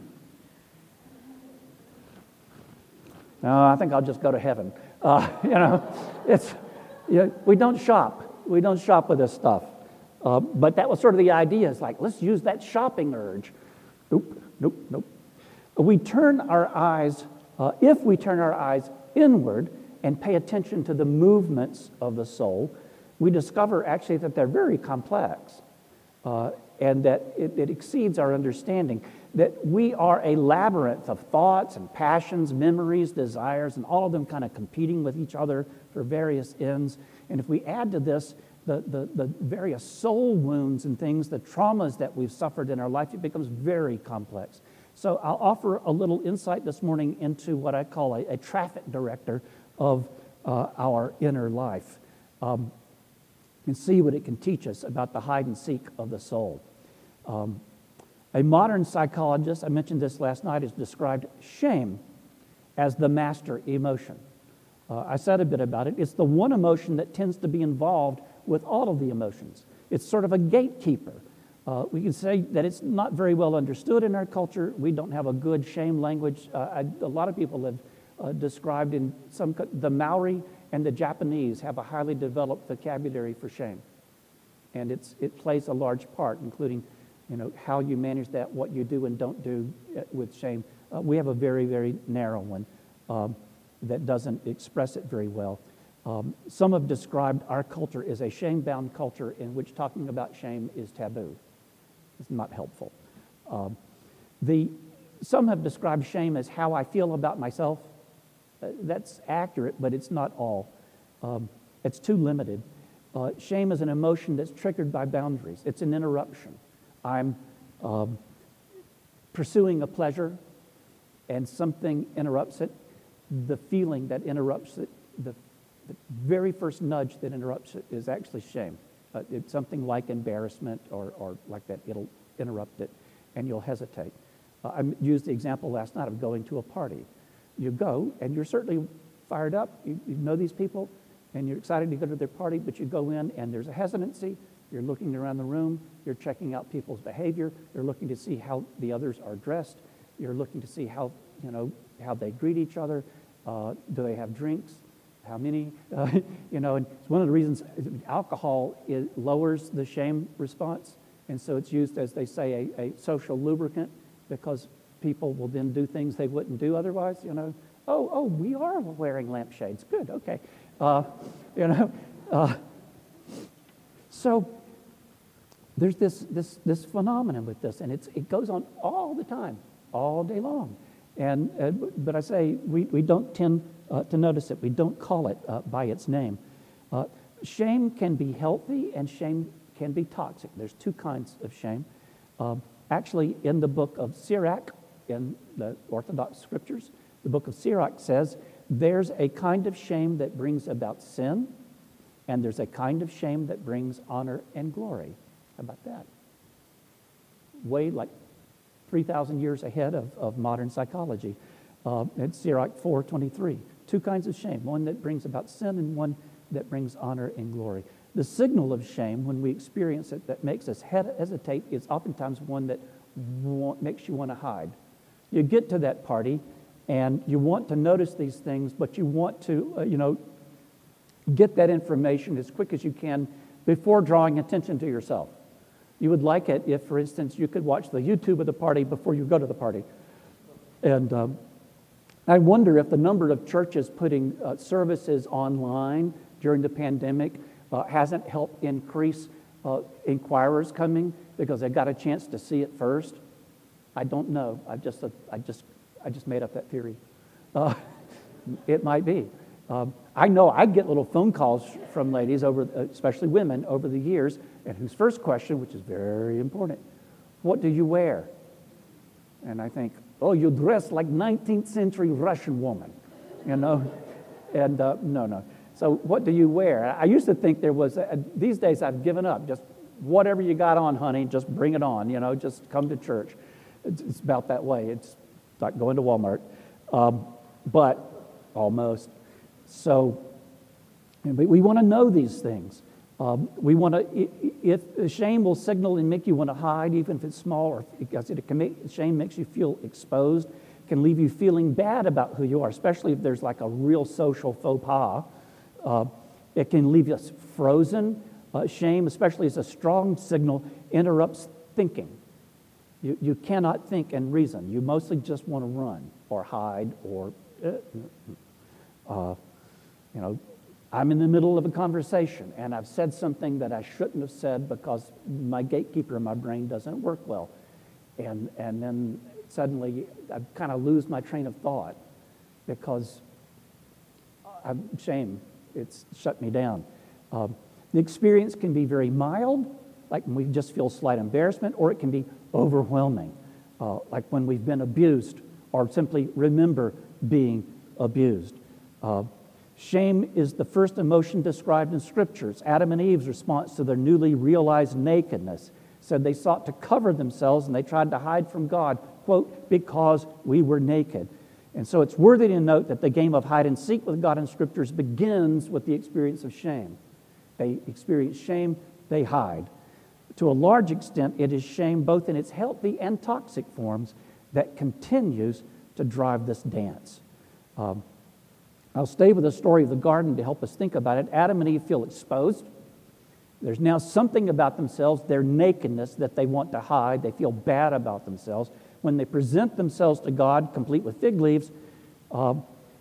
No, I think I'll just go to heaven. Uh, you know, it's you know, we don't shop. We don't shop with this stuff. Uh, but that was sort of the idea. It's like, let's use that shopping urge. Nope, nope, nope. We turn our eyes, uh, if we turn our eyes inward and pay attention to the movements of the soul, we discover actually that they're very complex uh, and that it, it exceeds our understanding. That we are a labyrinth of thoughts and passions, memories, desires, and all of them kind of competing with each other for various ends. And if we add to this the, the, the various soul wounds and things, the traumas that we've suffered in our life, it becomes very complex. So I'll offer a little insight this morning into what I call a, a traffic director of uh, our inner life. Um, and see what it can teach us about the hide and seek of the soul. Um, a modern psychologist, I mentioned this last night, has described shame as the master emotion. Uh, I said a bit about it. It's the one emotion that tends to be involved with all of the emotions. It's sort of a gatekeeper. Uh, we can say that it's not very well understood in our culture. We don't have a good shame language. Uh, I, a lot of people have uh, described in some, the Maori and the Japanese have a highly developed vocabulary for shame. And it's, it plays a large part, including, you know, how you manage that, what you do and don't do with shame. Uh, we have a very, very narrow one um, that doesn't express it very well. Um, some have described our culture as a shame-bound culture in which talking about shame is taboo. It's not helpful. Um, the, some have described shame as how I feel about myself. Uh, that's accurate, but it's not all. Um, it's too limited. Uh, shame is an emotion that's triggered by boundaries. It's an interruption. I'm um, pursuing a pleasure and something interrupts it. The feeling that interrupts it, the, the very first nudge that interrupts it is actually shame. Uh, it's something like embarrassment or, or like that. It'll interrupt it and you'll hesitate. Uh, I used the example last night of going to a party. You go and you're certainly fired up. You, you know these people and you're excited to go to their party, but you go in and there's a hesitancy. You're looking around the room. You're checking out people's behavior. You're looking to see how the others are dressed. You're looking to see how, you know, how they greet each other. Uh, do they have drinks? How many? Uh, you know, and it's one of the reasons alcohol is, lowers the shame response. And so it's used, as they say, a, a social lubricant, because people will then do things they wouldn't do otherwise, you know. Oh, oh, we are wearing lampshades. Good, okay. Uh, you know, uh, so there's this, this, this phenomenon with this, and it's, it goes on all the time, all day long. And, uh, but I say we, we don't tend uh, to notice it. We don't call it uh, by its name. Uh, shame can be healthy and shame can be toxic. There's two kinds of shame. Uh, actually, in the book of Sirach, in the Orthodox scriptures, the book of Sirach says there's a kind of shame that brings about sin, and there's a kind of shame that brings honor and glory. How about that? Way like three thousand years ahead of, of modern psychology. Uh, it's Sirach four twenty-three. Two kinds of shame, one that brings about sin and one that brings honor and glory. The signal of shame, when we experience it, that makes us hesitate, is oftentimes one that want, makes you want to hide. You get to that party, and you want to notice these things, but you want to, uh, you know, get that information as quick as you can before drawing attention to yourself. You would like it if, for instance, you could watch the YouTube of the party before you go to the party. And um, I wonder if the number of churches putting uh, services online during the pandemic uh, hasn't helped increase uh, inquirers coming because they got a chance to see it first. I don't know. I just, uh, I just, I just made up that theory. Uh, it might be. Um, I know I get little phone calls from ladies, over, especially women, over the years, and whose first question, which is very important, what do you wear? And I think, oh, you dress like nineteenth century Russian woman, you know? And uh, no, no. So what do you wear? I used to think there was, a, these days I've given up. Just whatever you got on, honey, just bring it on, you know, just come to church. It's, it's about that way. It's like going to Walmart, um, but almost. So we want to know these things. Um, we want to, if shame will signal and make you want to hide, even if it's small, or because it can make, shame makes you feel exposed, can leave you feeling bad about who you are, especially if there's like a real social faux pas. Uh, it can leave us frozen. Uh, shame, especially as a strong signal, interrupts thinking. You, you cannot think and reason. You mostly just want to run or hide or, uh, uh, you know, I'm in the middle of a conversation and I've said something that I shouldn't have said because my gatekeeper in my brain doesn't work well. And, and then suddenly I kind of lose my train of thought because I'm shame. It's shut me down. Um, the experience can be very mild, like when we just feel slight embarrassment, or it can be overwhelming, uh, like when we've been abused or simply remember being abused. Uh, shame is the first emotion described in Scriptures. Adam and Eve's response to their newly realized nakedness said they sought to cover themselves and they tried to hide from God, quote, because we were naked. And so it's worthy to note that the game of hide and seek with God in Scriptures begins with the experience of shame. They experience shame, they hide. To a large extent, it is shame, both in its healthy and toxic forms, that continues to drive this dance. Um, I'll stay with the story of the garden to help us think about it. Adam and Eve feel exposed. There's now something about themselves, their nakedness, that they want to hide. They feel bad about themselves. When they present themselves to God, complete with fig leaves, uh,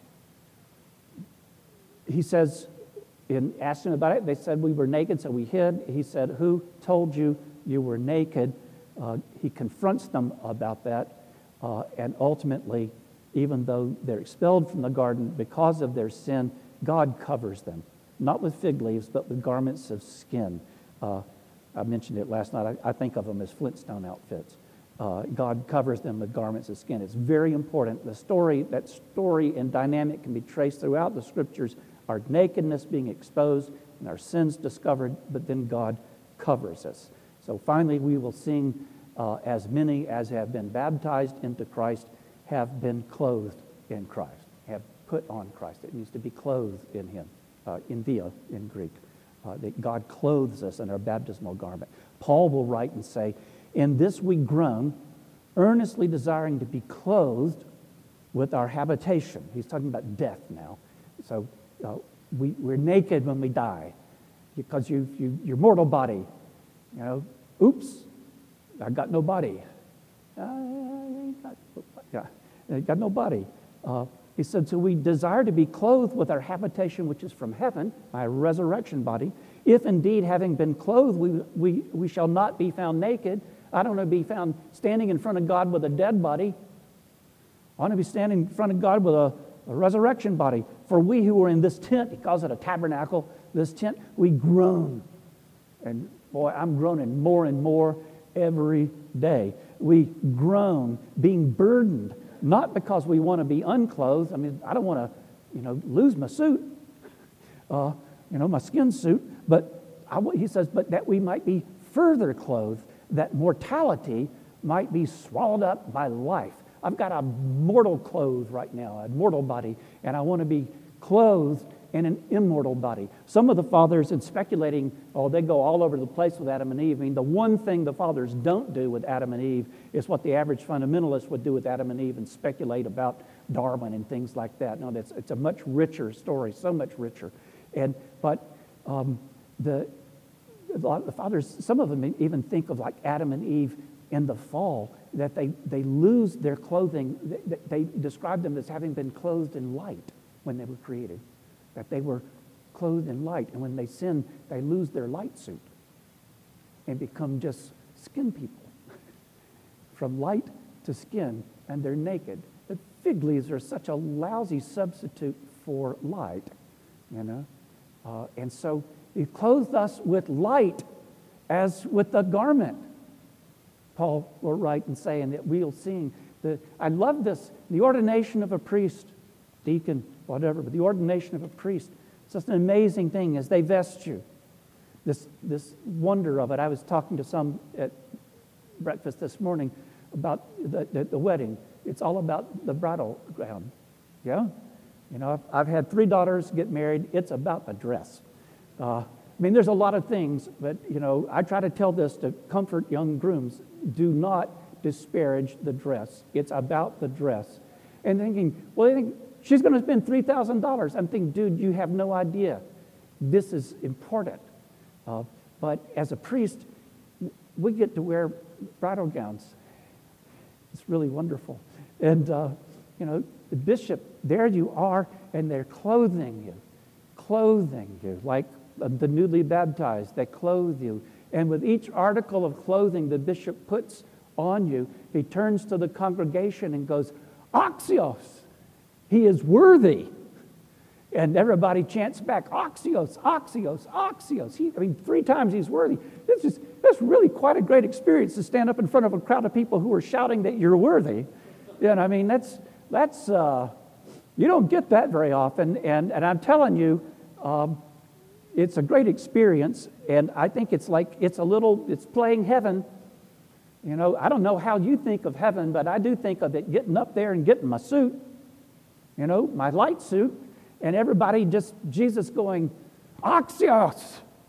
he says, in asking about it, they said we were naked, so we hid. He said, who told you you were naked? Uh, he confronts them about that, uh, and ultimately, even though they're expelled from the garden because of their sin, God covers them, not with fig leaves, but with garments of skin. Uh, I mentioned it last night. I, I think of them as Flintstone outfits. Uh, God covers them with garments of skin. It's very important. The story, that story and dynamic can be traced throughout the Scriptures. Our nakedness being exposed and our sins discovered, but then God covers us. So finally, we will sing, uh, as many as have been baptized into Christ have been clothed in Christ, have put on Christ. It means to be clothed in Him, uh, in dia in Greek. Uh, that God clothes us in our baptismal garment. Paul will write and say, in this we groan, earnestly desiring to be clothed with our habitation. He's talking about death now. So uh, we, we're naked when we die because you, you, your mortal body, you know, oops, I got no body. Uh, got, yeah, I got no body. Uh, he said, so we desire to be clothed with our habitation, which is from heaven, my resurrection body. If indeed, having been clothed, we, we, we shall not be found naked. I don't want to be found standing in front of God with a dead body. I want to be standing in front of God with a, a resurrection body. For we who are in this tent, he calls it a tabernacle, this tent, we groan. And boy, I'm groaning more and more every day. We groan, being burdened, not because we want to be unclothed. I mean, I don't want to, you know, lose my suit, uh, you know, my skin suit. But I, he says, but that we might be further clothed, that mortality might be swallowed up by life. I've got a mortal clothes right now, a mortal body, and I want to be clothed in an immortal body. Some of the fathers in speculating, oh, they go all over the place with Adam and Eve. I mean, the one thing the fathers don't do with Adam and Eve is what the average fundamentalist would do with Adam and Eve and speculate about Darwin and things like that. No, that's, it's a much richer story, so much richer. And but um, the, the fathers, some of them even think of like Adam and Eve in the fall, that they, they lose their clothing. They, they describe them as having been clothed in light when they were created. That they were clothed in light, and when they sin, they lose their light suit and become just skin people. From light to skin, and they're naked. The fig leaves are such a lousy substitute for light, you know. Uh, and so he clothed us with light as with a garment. Paul will write and say, and that we'll sing. The, I love this, the ordination of a priest, deacon, whatever, but the ordination of a priest. It's just an amazing thing as they vest you. This, this wonder of it. I was talking to some at breakfast this morning about the, the, the wedding. It's all about the bridal gown. Yeah? You know, I've, I've had three daughters get married. It's about the dress. Uh, I mean, there's a lot of things, but, you know, I try to tell this to comfort young grooms. Do not disparage the dress. It's about the dress. And thinking, well, I think she's going to spend three thousand dollars. I'm thinking, dude, you have no idea. This is important. Uh, but as a priest, we get to wear bridal gowns. It's really wonderful. And, uh, you know, the bishop, there you are, and they're clothing you, clothing you, like the newly baptized, they clothe you. And with each article of clothing the bishop puts on you, he turns to the congregation and goes, Axios, he is worthy. And everybody chants back, Axios, Axios, Axios. He, I mean, three times he's worthy. This is that's really quite a great experience to stand up in front of a crowd of people who are shouting that you're worthy. And I mean, that's, that's uh, you don't get that very often. And, and I'm telling you, um, it's a great experience. And I think it's like, it's a little, it's playing heaven. You know, I don't know how you think of heaven, but I do think of it getting up there and getting my suit, you know, my light suit, and everybody just, Jesus going, Axios,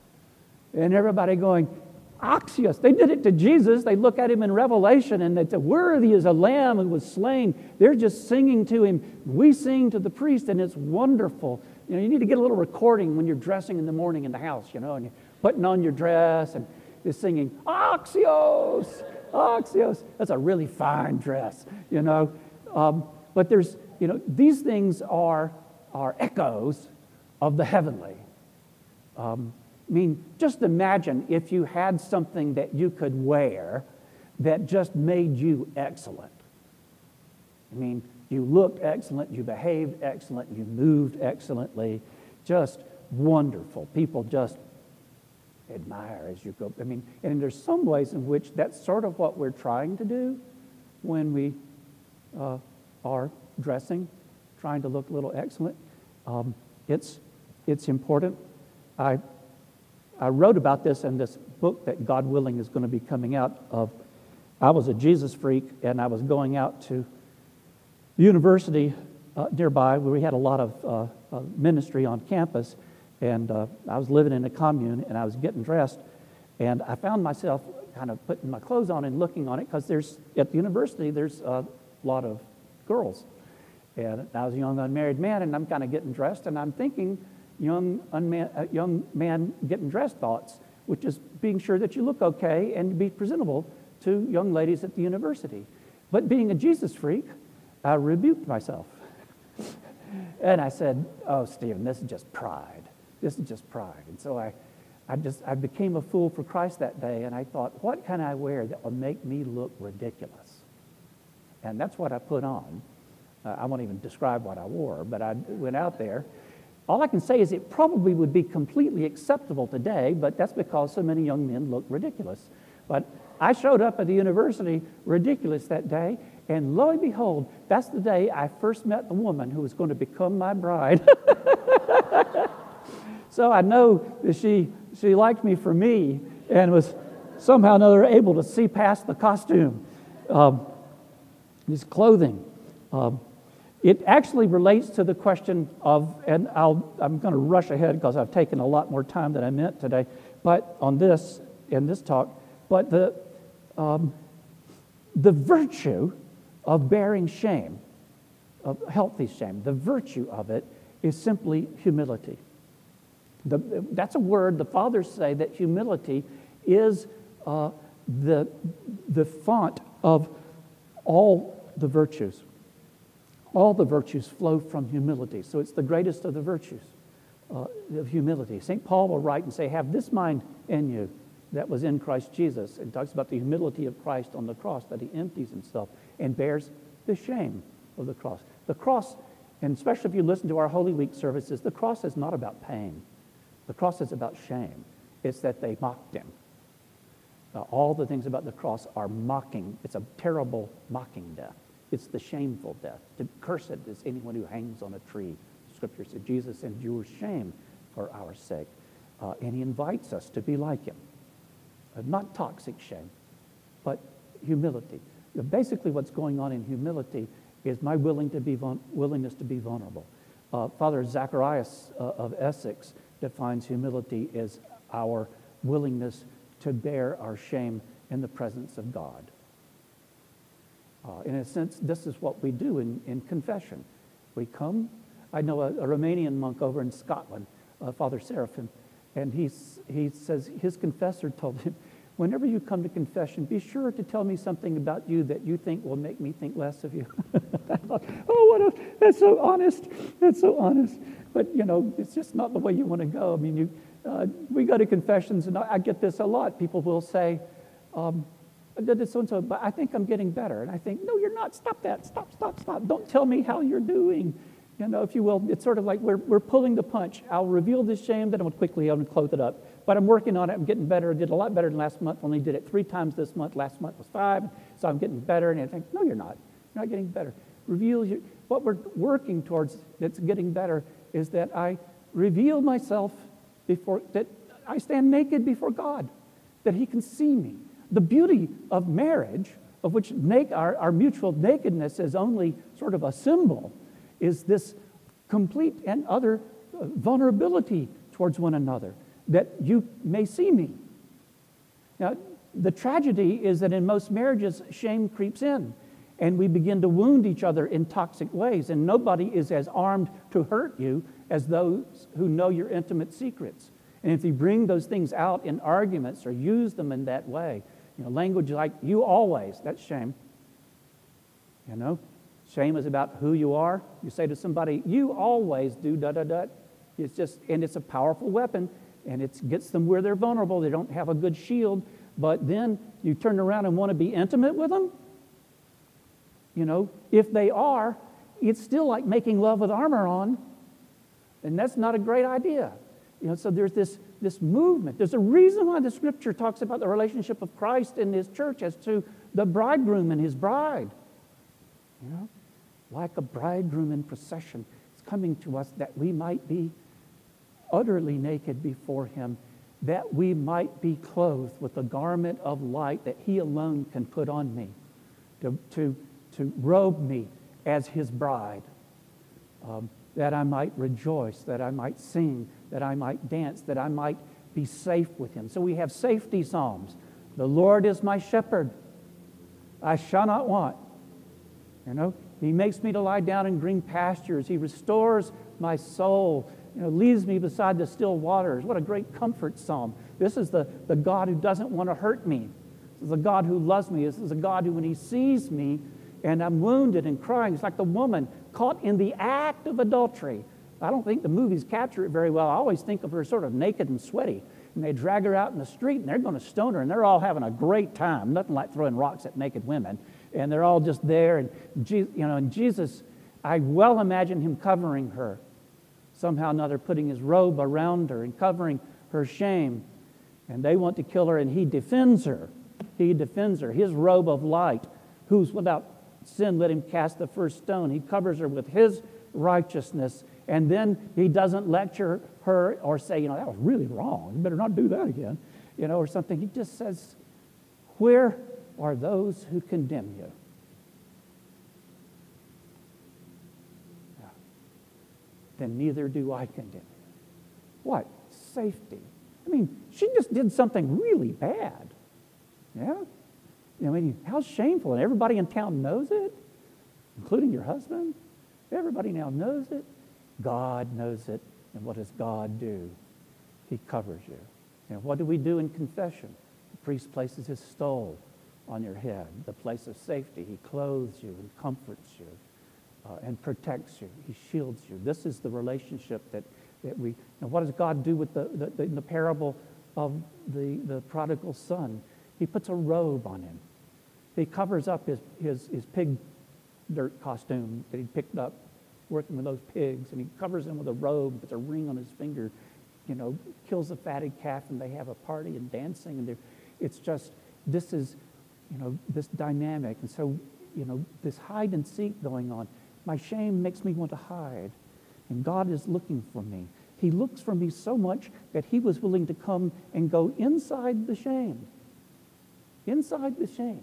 and everybody going, Axios. They did it to Jesus. They look at him in Revelation, and it's worthy as a lamb who was slain. They're just singing to him. We sing to the priest, and it's wonderful. You know, you need to get a little recording when you're dressing in the morning in the house, you know, and you're putting on your dress, and you're singing, Axios, Axios. That's a really fine dress, you know. Um, but there's, you know, these things are, are echoes of the heavenly. Um, I mean, just imagine if you had something that you could wear that just made you excellent. I mean, you looked excellent, you behaved excellent, you moved excellently, just wonderful. People just admire as you go. I mean, and there's some ways in which that's sort of what we're trying to do when we uh, are dressing, trying to look a little excellent. Um, it's it's important. I I wrote about this in this book that, God willing, is going to be coming out of. I was a Jesus freak, and I was going out to the university uh, nearby where we had a lot of uh, uh, ministry on campus, and uh, I was living in a commune, and I was getting dressed, and I found myself kind of putting my clothes on and looking on it, because there's at the university there's a lot of girls, and I was a young unmarried man, and I'm kind of getting dressed, and I'm thinking young unman, uh, young man getting dressed thoughts, which is being sure that you look okay and be presentable to young ladies at the university. But being a Jesus freak, I rebuked myself. And I said, oh, Stephen, this is just pride. This is just pride. And so I, I just, I became a fool for Christ that day, and I thought, what can I wear that will make me look ridiculous? And that's what I put on. Uh, I won't even describe what I wore, but I went out there. All I can say is it probably would be completely acceptable today, but that's because so many young men look ridiculous. But I showed up at the university ridiculous that day, and lo and behold, that's the day I first met the woman who was going to become my bride. So I know that she, she liked me for me and was somehow or another able to see past the costume. Um, his clothing. Um, it actually relates to the question of, and I'll, I'm going to rush ahead because I've taken a lot more time than I meant today, but on this, in this talk, but the, um, the virtue of bearing shame, of healthy shame, the virtue of it is simply humility. The, that's a word the fathers say that humility is uh, the, the font of all the virtues. All the virtues flow from humility. So it's the greatest of the virtues uh, of humility. Saint Paul will write and say, have this mind in you that was in Christ Jesus. And talks about the humility of Christ on the cross, that he empties himself and bears the shame of the cross. The cross, and especially if you listen to our Holy Week services, the cross is not about pain. The cross is about shame. It's that they mocked him. Uh, all the things about the cross are mocking. It's a terrible mocking death. It's the shameful death. Cursed is anyone who hangs on a tree. Scripture said Jesus endures shame for our sake. Uh, and he invites us to be like him. Uh, not toxic shame, but humility. You know, basically what's going on in humility is my willing to be vul- willingness to be vulnerable. Uh, Father Zacharias uh, of Essex defines humility as our willingness to bear our shame in the presence of God. Uh, in a sense, this is what we do in, in confession. We come, I know a, a Romanian monk over in Scotland, uh, Father Seraphim, and he's, he says his confessor told him, whenever you come to confession, be sure to tell me something about you that you think will make me think less of you. I thought, oh, what a, that's so honest. That's so honest. But, you know, it's just not the way you want to go. I mean, you, uh, we go to confessions, and I, I get this a lot. People will say, um, I did this so-and-so, but I think I'm getting better. And I think, no, you're not. Stop that. Stop, stop, stop. Don't tell me how you're doing. You know, if you will, it's sort of like we're, we're pulling the punch. I'll reveal this shame, then I'll quickly I'll close it up. But I'm working on it. I'm getting better. I did a lot better than last month. Only did it three times this month. Last month was five. So I'm getting better. And I think, no, you're not. You're not getting better. Reveal your, what we're working towards that's getting better is that I reveal myself before, that I stand naked before God, that he can see me. The beauty of marriage, of which make our, our mutual nakedness is only sort of a symbol, is this complete and utter vulnerability towards one another, that you may see me. Now, the tragedy is that in most marriages, shame creeps in, and we begin to wound each other in toxic ways, and nobody is as armed to hurt you as those who know your intimate secrets. And if you bring those things out in arguments or use them in that way, you know, language like you always, that's shame. You know, shame is about who you are. You say to somebody, you always do da da da. It's just, and it's a powerful weapon, and it gets them where they're vulnerable. They don't have a good shield, but then you turn around and want to be intimate with them. You know, if they are, it's still like making love with armor on, and that's not a great idea. You know, so there's this, this movement. There's a reason why the Scripture talks about the relationship of Christ and his church as to the bridegroom and his bride. You know, like a bridegroom in procession, it's coming to us that we might be utterly naked before him, that we might be clothed with the garment of light that he alone can put on me, to, to, to robe me as his bride. Um, that I might rejoice, that I might sing, that I might dance, that I might be safe with him. So we have safety psalms. The Lord is my shepherd. I shall not want. You know, he makes me to lie down in green pastures. He restores my soul. You know, leads me beside the still waters. What a great comfort psalm. This is the, the God who doesn't want to hurt me. This is the God who loves me. This is a God who, when he sees me, and I'm wounded and crying, it's like the woman caught in the act of adultery. I don't think the movies capture it very well. I always think of her sort of naked and sweaty. And they drag her out in the street, and they're going to stone her, and they're all having a great time. Nothing like throwing rocks at naked women. And they're all just there. And, you know, and Jesus, I well imagine him covering her. Somehow or another putting his robe around her and covering her shame. And they want to kill her, and he defends her. He defends her. His robe of light, who's without sin, let him cast the first stone. He covers her with his righteousness, and then he doesn't lecture her or say, you know, that was really wrong. You better not do that again, you know, or something. He just says, where are those who condemn you. Yeah. Then neither do I condemn you. What? Safety. I mean, she just did something really bad. Yeah? I mean, how shameful. And everybody in town knows it, including your husband. Everybody now knows it. God knows it. And what does God do? He covers you. And what do we do in confession? The priest places his stole on your head, the place of safety. He clothes you and comforts you uh, and protects you. He shields you. This is the relationship that, that we... Now, what does God do with the, the, the, in the parable of the, the prodigal son? He puts a robe on him. He covers up his, his, his pig dirt costume that he picked up working with those pigs, and he covers him with a robe, puts a ring on his finger, you know, kills a fatted calf, and they have a party and dancing, and it's just, this is, you know, this dynamic. And so, you know, this hide and seek going on. My shame makes me want to hide, and God is looking for me. He looks for me so much that he was willing to come and go inside the shame, inside the shame,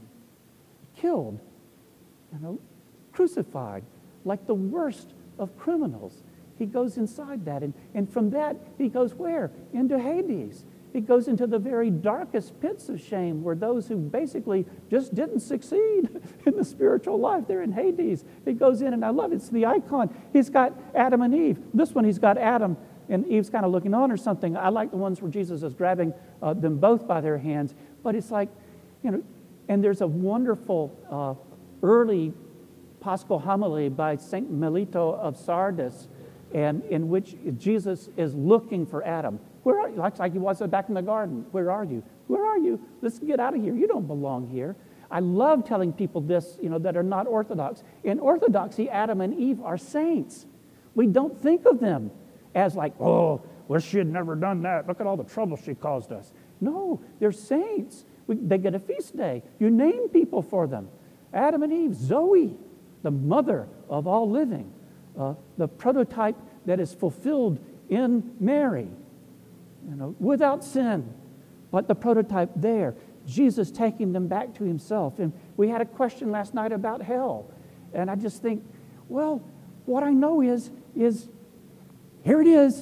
killed, you know, crucified, like the worst of criminals. He goes inside that, and, and from that, he goes where? Into Hades. He goes into the very darkest pits of shame, where those who basically just didn't succeed in the spiritual life, they're in Hades. He goes in, and I love it. It's the icon. He's got Adam and Eve. This one, he's got Adam, and Eve's kind of looking on or something. I like the ones where Jesus is grabbing uh, them both by their hands. But it's like, you know, and there's a wonderful uh, early Paschal homily by Saint Melito of Sardis, and in which Jesus is looking for Adam. Where are you? Like he was back in the garden. Where are you? Where are you? Let's get out of here. You don't belong here. I love telling people this, you know, that are not Orthodox. In Orthodoxy, Adam and Eve are saints. We don't think of them as like, oh, well, she had never done that. Look at all the trouble she caused us. No, they're saints. We, they get a feast day. You name people for them. Adam and Eve, Zoe, the mother of all living, uh, the prototype that is fulfilled in Mary, you know, without sin, but the prototype there, Jesus taking them back to himself. And we had a question last night about hell, and I just think, well, what I know is, is here it is.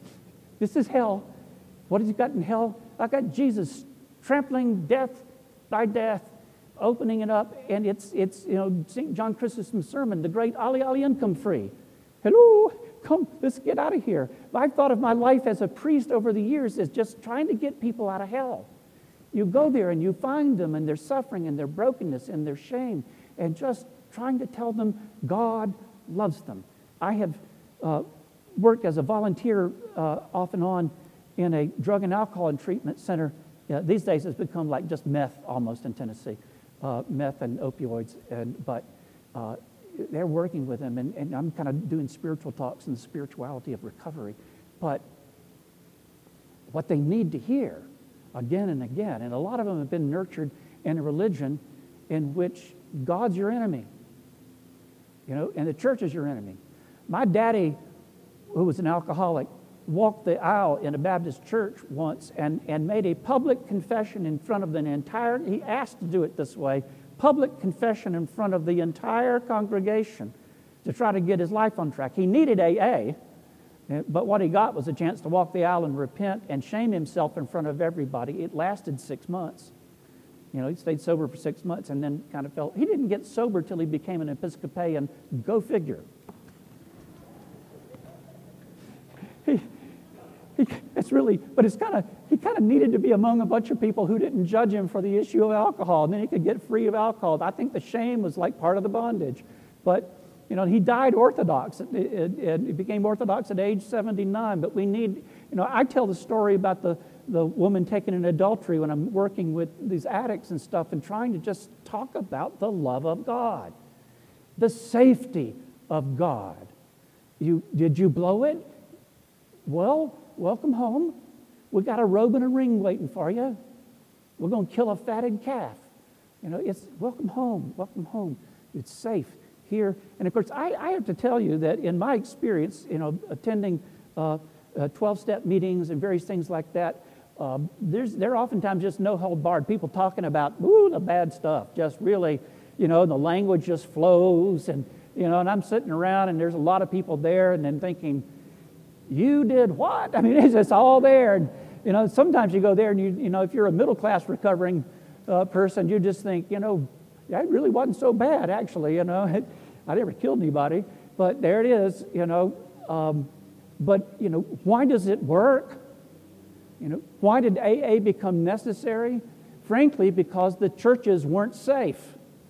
This is hell. What has he got in hell? I got Jesus trampling death by death, opening it up, and it's, it's you know, Saint John Chrysostom's sermon, the great Ali Ali income free. Hello, come, let's get out of here. I've thought of my life as a priest over the years as just trying to get people out of hell. You go there and you find them and their suffering and their brokenness and their shame, and just trying to tell them God loves them. I have uh, worked as a volunteer uh, off and on in a drug and alcohol and treatment center. Uh, these days it's become like just meth almost in Tennessee. Uh, meth and opioids, and but uh, they're working with them, and, and I'm kind of doing spiritual talks and the spirituality of recovery. But what they need to hear again and again, and a lot of them have been nurtured in a religion in which God's your enemy, you know, and the church is your enemy. My daddy, who was an alcoholic, walked the aisle in a Baptist church once and, and made a public confession in front of the entire, he asked to do it this way, public confession in front of the entire congregation to try to get his life on track. He needed A A, but what he got was a chance to walk the aisle and repent and shame himself in front of everybody. It lasted six months. You know, he stayed sober for six months and then kind of felt, he didn't get sober till he became an Episcopalian. Go figure. He, he, it's really, but it's kind of, he kind of needed to be among a bunch of people who didn't judge him for the issue of alcohol, and then he could get free of alcohol. I think the shame was like part of the bondage. But, you know, he died Orthodox, and he became Orthodox at age seventy-nine. But we need, you know, I tell the story about the, the woman taken in adultery when I'm working with these addicts and stuff and trying to just talk about the love of God, the safety of God. You, did you blow it? Well, welcome home. We got a robe and a ring waiting for you. We're going to kill a fatted calf. You know, it's welcome home, welcome home. It's safe here. And of course, I, I have to tell you that in my experience, you know, attending uh, uh, twelve-step meetings and various things like that, uh, there's there are oftentimes just no hold barred people talking about ooh the bad stuff, just really, you know, the language just flows, and you know, and I'm sitting around and there's a lot of people there, and then thinking, you did what? I mean, it's just all there. And, you know, sometimes you go there and you you know, if you're a middle class recovering uh, person, you just think, you know, it really wasn't so bad actually. You know, I never killed anybody, but there it is. You know. Um, But, you know, why does it work? You know, why did A A become necessary? Frankly, because the churches weren't safe.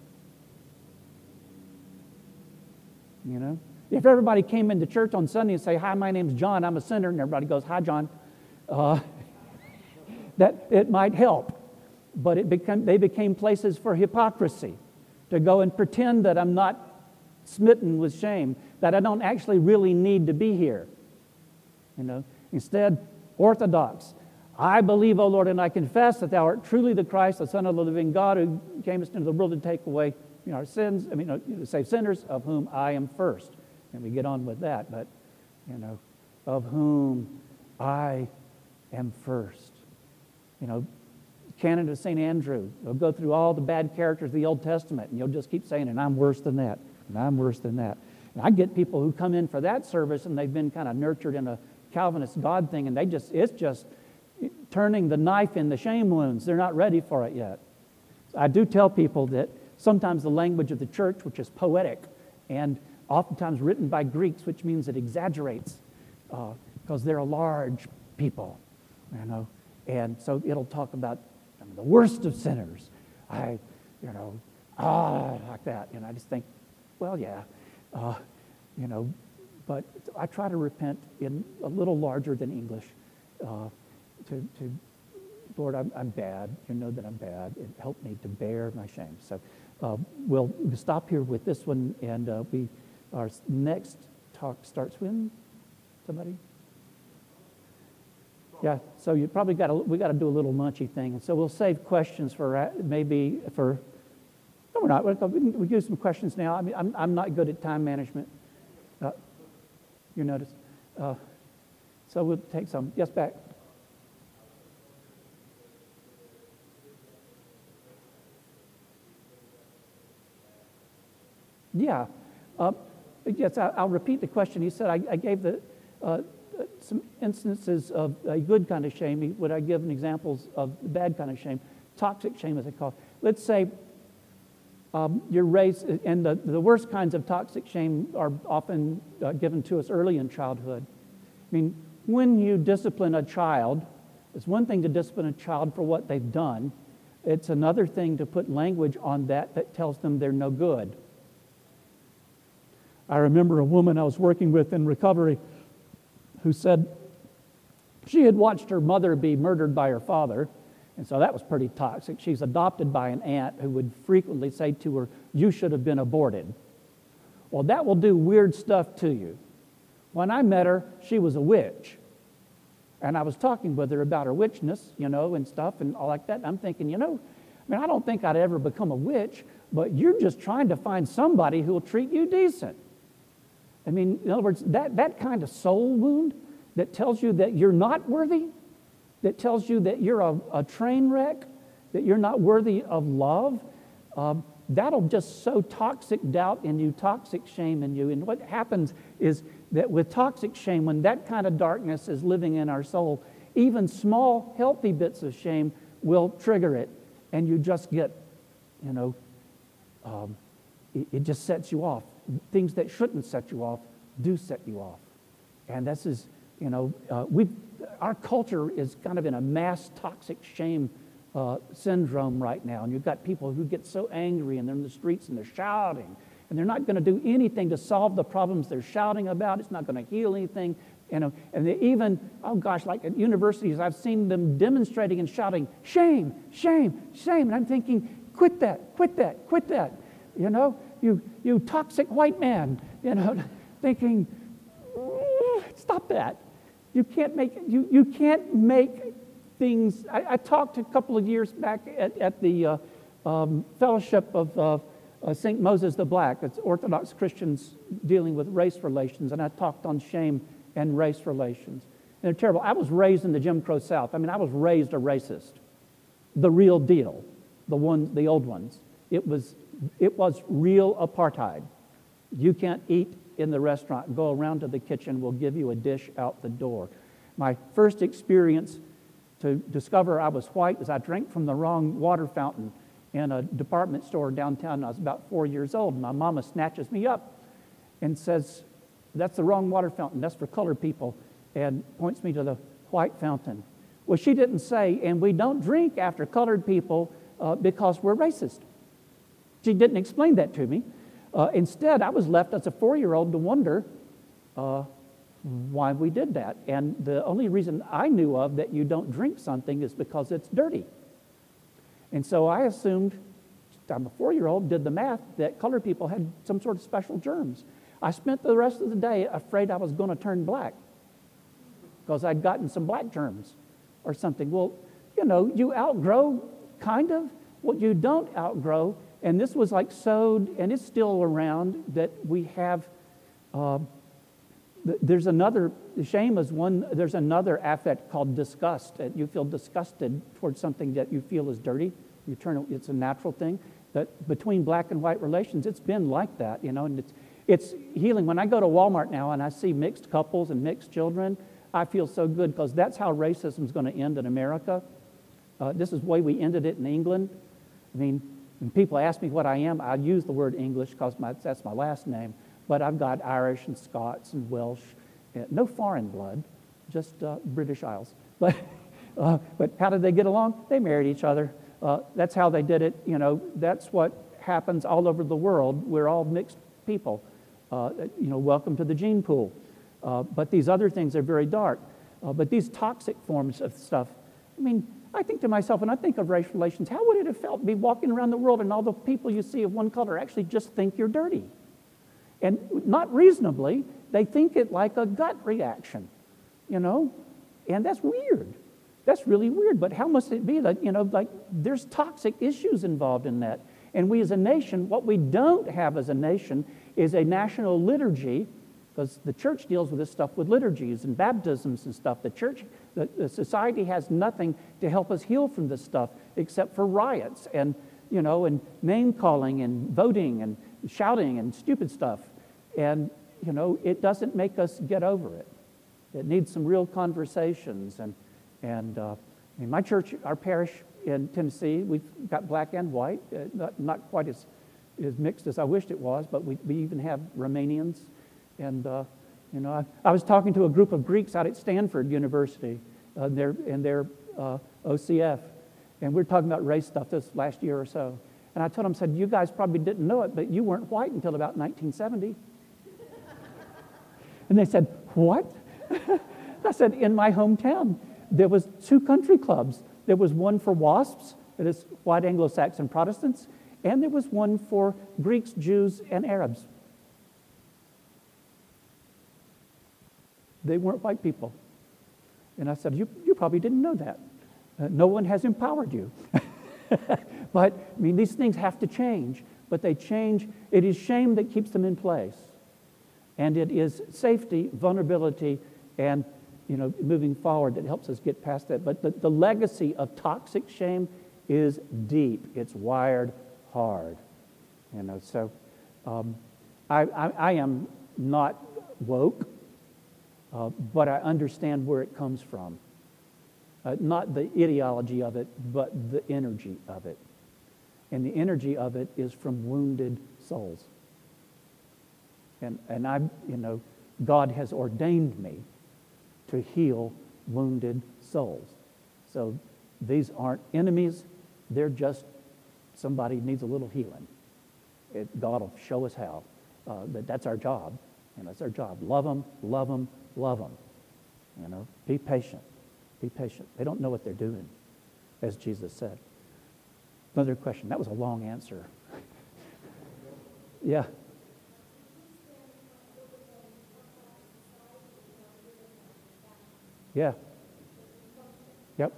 You know, if everybody came into church on Sunday and say, hi, my name's John, I'm a sinner, and everybody goes, hi, John, uh, that it might help. But it became, they became places for hypocrisy, to go and pretend that I'm not smitten with shame, that I don't actually really need to be here. You know, instead, orthodox. I believe, O Lord, and I confess that Thou art truly the Christ, the Son of the living God, who camest into the world to take away, you know, our sins. I mean, you know, to save sinners, of whom I am first. And we get on with that, but you know, of whom I am first. You know, canon of Saint Andrew. You'll go through all the bad characters of the Old Testament, and you'll just keep saying, and I'm worse than that, and I'm worse than that. And I get people who come in for that service, and they've been kind of nurtured in a Calvinist God thing, and they just, it's just turning the knife in the shame wounds. They're not ready for it yet. I do tell people that sometimes the language of the church, which is poetic, and oftentimes written by Greeks, which means it exaggerates, uh, because they're a large people, you know, and so it'll talk about I mean, the worst of sinners. I, you know, ah, like that, and I just think, well, yeah, uh, you know, but I try to repent in a little larger than English. Uh, to, to, Lord, I'm, I'm bad. You know that I'm bad. And help me to bear my shame. So uh, we'll stop here with this one, and uh, we our next talk starts when? Somebody? Yeah. So you probably got to we got to do a little lunchy thing, and so we'll save questions for uh, maybe for. No, we're not. We can, we can do some questions now. I mean, I'm I'm not good at time management. Uh, You notice. Uh, so we'll take some. Yes, back. Yeah. Uh, yes, I, I'll repeat the question. He said, I, I gave the uh, some instances of a good kind of shame. Would I give an examples of the bad kind of shame? Toxic shame, as they call it. Let's say Um, you're raised, and the, the worst kinds of toxic shame are often uh, given to us early in childhood. I mean, when you discipline a child, it's one thing to discipline a child for what they've done. It's another thing to put language on that that tells them they're no good. I remember a woman I was working with in recovery who said she had watched her mother be murdered by her father. And so that was pretty toxic. She's adopted by an aunt who would frequently say to her, you should have been aborted. Well, that will do weird stuff to you. When I met her, she was a witch. And I was talking with her about her witchness, you know, and stuff and all like that. And I'm thinking, you know, I mean, I don't think I'd ever become a witch, but you're just trying to find somebody who will treat you decent. I mean, in other words, that, that kind of soul wound that tells you that you're not worthy, that tells you that you're a, a train wreck, that you're not worthy of love, um, that'll just sow toxic doubt in you, toxic shame in you. And what happens is that with toxic shame, when that kind of darkness is living in our soul, even small, healthy bits of shame will trigger it. And you just get, you know, um, it, it just sets you off. Things that shouldn't set you off do set you off. And this is, you know, uh, we've our culture is kind of in a mass toxic shame uh, syndrome right now. And you've got people who get so angry and they're in the streets and they're shouting. And they're not going to do anything to solve the problems they're shouting about. It's not going to heal anything. You know, and they even, oh gosh, like at universities, I've seen them demonstrating and shouting, shame, shame, shame. And I'm thinking, quit that, quit that, quit that. You know, you, you toxic white man, you know, thinking, stop that. You can't make you you can't make things. I, I talked a couple of years back at, at the uh, um, Fellowship of uh, uh, Saint Moses the Black. It's Orthodox Christians dealing with race relations, and I talked on shame and race relations. they're terrible. I was raised in the Jim Crow South. I mean, I was raised a racist. The real deal, the ones, the old ones. It was, it was real apartheid. You can't eat in the restaurant. Go around to the kitchen. We'll give you a dish out the door. My first experience to discover I was white is I drank from the wrong water fountain in a department store downtown. I was about four years old. My mama snatches me up and says, "That's the wrong water fountain. That's for colored people," and points me to the white fountain. Well, she didn't say, "And we don't drink after colored people uh, because we're racist." She didn't explain that to me. Uh, instead, I was left as a four-year-old to wonder uh, why we did that. And the only reason I knew of that you don't drink something is because it's dirty. And so I assumed, I'm a four-year-old, did the math, that colored people had some sort of special germs. I spent the rest of the day afraid I was going to turn black because I'd gotten some black germs or something. Well, you know, you outgrow, kind of, what you don't outgrow. And this was like sowed, and it's still around, that we have, uh, th- there's another, shame is one, there's another affect called disgust. You feel disgusted towards something that you feel is dirty. You turn, it's a natural thing. That between black and white relations, it's been like that, you know, and it's, it's healing. When I go to Walmart now and I see mixed couples and mixed children, I feel so good because that's how racism is going to end in America. Uh, this is the way we ended it in England. I mean, when people ask me what I am, I use the word English because that's my last name, but I've got Irish and Scots and Welsh, uh, no foreign blood, just uh, British Isles. But, uh, but how did they get along? They married each other. Uh, that's how they did it. You know, that's what happens all over the world. We're all mixed people. Uh, you know, welcome to the gene pool. Uh, but these other things are very dark. Uh, but these toxic forms of stuff, I mean, I think to myself, when I think of race relations, how would it have felt to be walking around the world and all the people you see of one color actually just think you're dirty? And not reasonably, they think it like a gut reaction, you know? And that's weird. That's really weird. But how must it be that, you know, like there's toxic issues involved in that. And we as a nation, what we don't have as a nation is a national liturgy, because the church deals with this stuff with liturgies and baptisms and stuff. The church, the, the society has nothing to help us heal from this stuff except for riots and, you know, and name calling and voting and shouting and stupid stuff. And, you know, it doesn't make us get over it. It needs some real conversations. And, and uh, I mean, my church, our parish in Tennessee, we've got black and white, uh, not, not quite as, as mixed as I wished it was, but we, we even have Romanians. And, uh, you know, I, I was talking to a group of Greeks out at Stanford University uh, in their, in their uh, O C F, and we were talking about race stuff this last year or so. And I told them, I said, you guys probably didn't know it, but you weren't white until about nineteen seventy. And they said, what? I said, in my hometown, there was two country clubs. There was one for WASPs, that is white Anglo-Saxon Protestants, and there was one for Greeks, Jews, and Arabs. They weren't white people. And I said, you, you probably didn't know that. Uh, no one has empowered you. But, I mean, these things have to change. But they change. It is shame that keeps them in place. And it is safety, vulnerability, and, you know, moving forward that helps us get past that. But the, the legacy of toxic shame is deep. It's wired hard. You know, so um, I, I, I am not woke. Uh, but I understand where it comes from. Uh, not the ideology of it, but the energy of it. And the energy of it is from wounded souls. And, and I, you know, God has ordained me to heal wounded souls. So these aren't enemies. They're just somebody needs a little healing. It, God will show us how. Uh, but that's our job. You know, it's our job. Love them, love them, love them. You know, be patient. Be patient. They don't know what they're doing, as Jesus said. Another question. That was a long answer. Yeah. Yeah. Yep.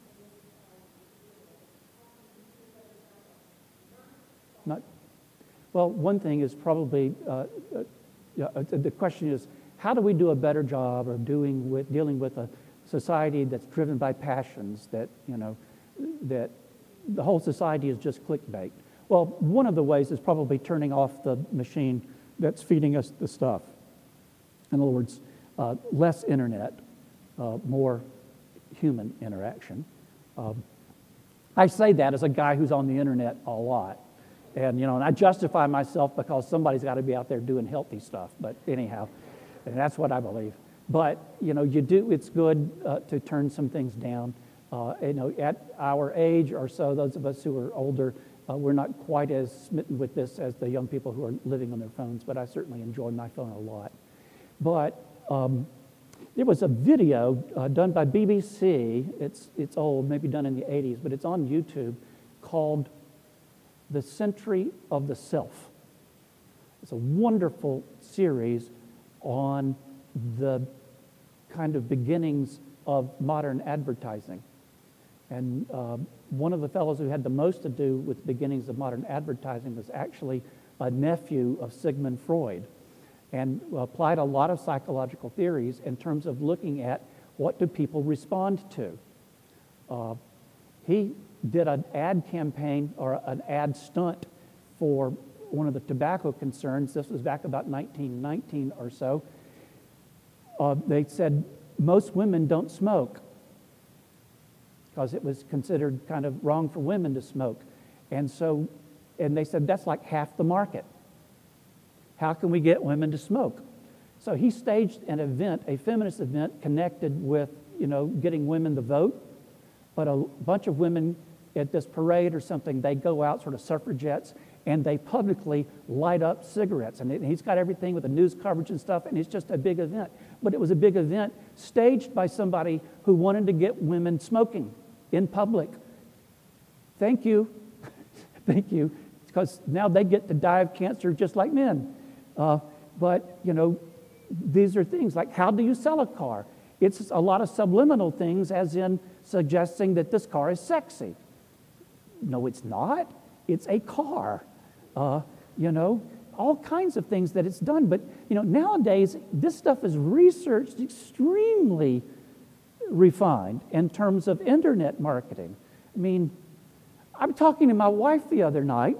Not. Well, one thing is probably, uh, uh, yeah, uh, the question is, how do we do a better job of doing with, dealing with a society that's driven by passions, that, you know, that the whole society is just clickbait? Well, one of the ways is probably turning off the machine that's feeding us the stuff. In other words, uh, less internet, uh, more human interaction. Um, I say that as a guy who's on the internet a lot. And, you know, and I justify myself because somebody's got to be out there doing healthy stuff. But anyhow, and that's what I believe. But, you know, you do, it's good uh, to turn some things down. Uh, you know, at our age or so, those of us who are older, uh, we're not quite as smitten with this as the young people who are living on their phones, but I certainly enjoy my phone a lot. But um, there was a video uh, done by B B C, it's, it's old, maybe done in the eighties, but it's on YouTube, called The Century of the Self. It's a wonderful series on the kind of beginnings of modern advertising. And uh, one of the fellows who had the most to do with the beginnings of modern advertising was actually a nephew of Sigmund Freud, and applied a lot of psychological theories in terms of looking at what do people respond to. Uh, he did an ad campaign or an ad stunt for one of the tobacco concerns. This was back about nineteen nineteen or so. Uh, they said most women don't smoke because it was considered kind of wrong for women to smoke. And so, and they said that's like half the market. How can we get women to smoke? So he staged an event, a feminist event connected with, you know, getting women to vote. But a bunch of women at this parade or something, they go out, sort of suffragettes, and they publicly light up cigarettes. And he's got everything with the news coverage and stuff, and it's just a big event. But it was a big event staged by somebody who wanted to get women smoking in public. Thank you. Thank you. Because now they get to die of cancer just like men. Uh, but, you know, these are things like, how do you sell a car? It's a lot of subliminal things, as in suggesting that this car is sexy. No, it's not. It's a car. Uh, you know, all kinds of things that it's done. But, you know, nowadays, this stuff is researched extremely refined in terms of internet marketing. I mean, I'm talking to my wife the other night.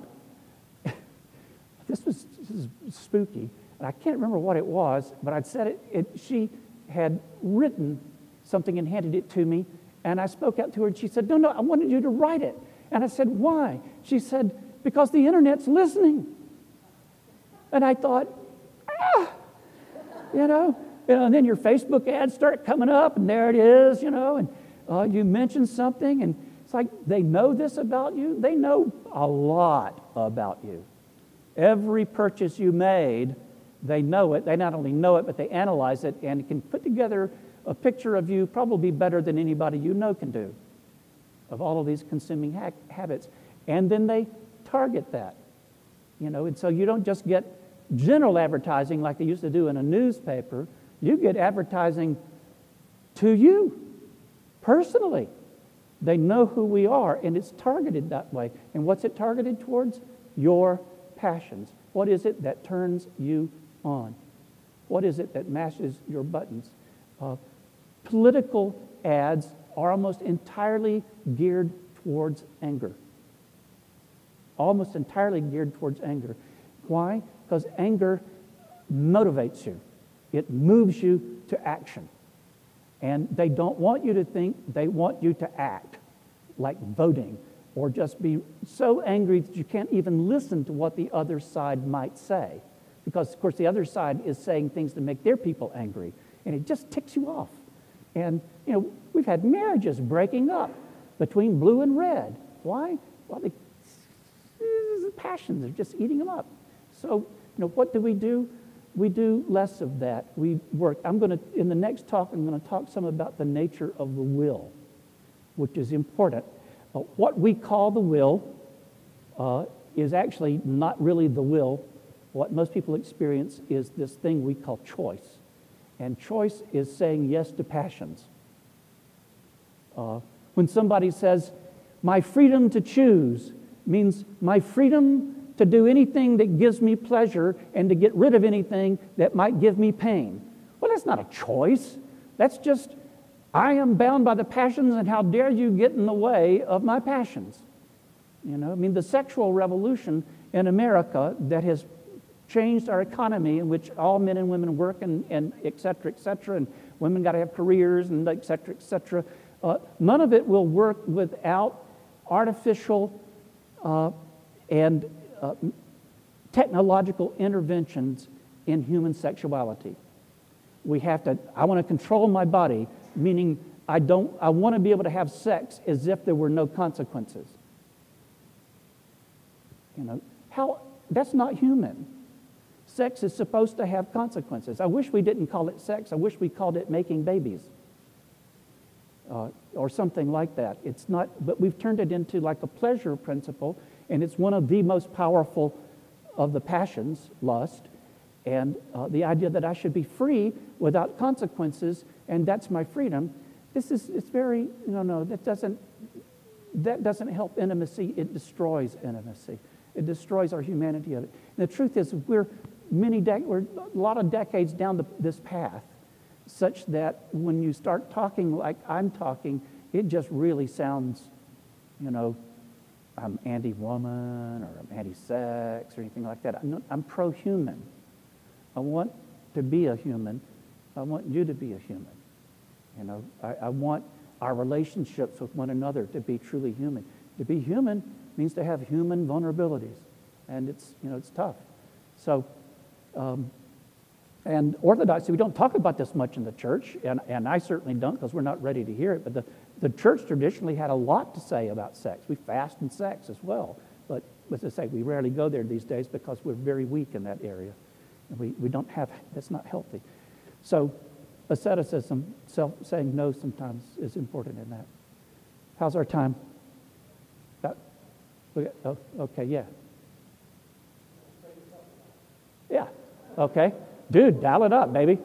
This was, this was spooky, and I can't remember what it was, but I'd said it, it, she had written something and handed it to me, and I spoke out to her, and she said, no, no, I wanted you to write it. And I said, why? She said, because the internet's listening. And I thought, ah, you know, you know, and then your Facebook ads start coming up, and there it is, you know, and uh, you mention something, and it's like they know this about you. They know a lot about you. Every purchase you made, they know it. They not only know it, but they analyze it and can put together a picture of you probably better than anybody you know can do, of all of these consuming ha- habits. And then they target that, you know, and so you don't just get general advertising like they used to do in a newspaper. You get advertising to you personally. They know who we are, and it's targeted that way. And what's it targeted towards? Your passions. What is it that turns you on? What is it that mashes your buttons? Uh, political ads are almost entirely geared towards anger. Almost entirely geared towards anger. Why? Because anger motivates you. It moves you to action. And they don't want you to think, they want you to act, like voting, or just be so angry that you can't even listen to what the other side might say. Because, of course, the other side is saying things to make their people angry, and it just ticks you off. And, you know, we've had marriages breaking up between blue and red. Why? Well, the passions are just eating them up. So, you know, what do we do? We do less of that. We work. I'm going to, in the next talk, I'm going to talk some about the nature of the will, which is important. Uh, what we call the will uh, is actually not really the will. What most people experience is this thing we call choice. And choice is saying yes to passions. Uh, when somebody says, my freedom to choose, means my freedom to do anything that gives me pleasure and to get rid of anything that might give me pain. Well, that's not a choice. That's just, I am bound by the passions, and how dare you get in the way of my passions. You know, I mean, the sexual revolution in America that has changed our economy, in which all men and women work, and, and et cetera, et cetera, and women got to have careers, and et cetera, et cetera. Uh, none of it will work without artificial uh, and uh, technological interventions in human sexuality. We have to, I want to control my body, meaning I don't, I want to be able to have sex as if there were no consequences. You know, how, that's not human. Sex is supposed to have consequences. I wish we didn't call it sex. I wish we called it making babies. Uh, or something like that. It's not, but we've turned it into like a pleasure principle, and it's one of the most powerful of the passions, lust, and uh, the idea that I should be free without consequences, and that's my freedom. This is, it's very, no, no, that doesn't, that doesn't help intimacy. It destroys intimacy. It destroys our humanity of it. And the truth is, we're many, de- we're a lot of decades down the, this path, such that when you start talking like I'm talking, it just really sounds, you know, I'm anti-woman or I'm anti-sex or anything like that. I'm, not, I'm pro-human. I want to be a human. I want you to be a human. You know, I, I want our relationships with one another to be truly human. To be human means to have human vulnerabilities, and it's, you know, it's tough. So, um, And Orthodoxy, we don't talk about this much in the church, and, and I certainly don't, because we're not ready to hear it, but the, the church traditionally had a lot to say about sex. We fast and sex as well, but as I say, we rarely go there these days because we're very weak in that area. And we, we don't have, that's not healthy. So asceticism, self, saying no sometimes is important in that. How's our time? That, oh, okay, yeah. Yeah, okay. Dude, dial it up, baby.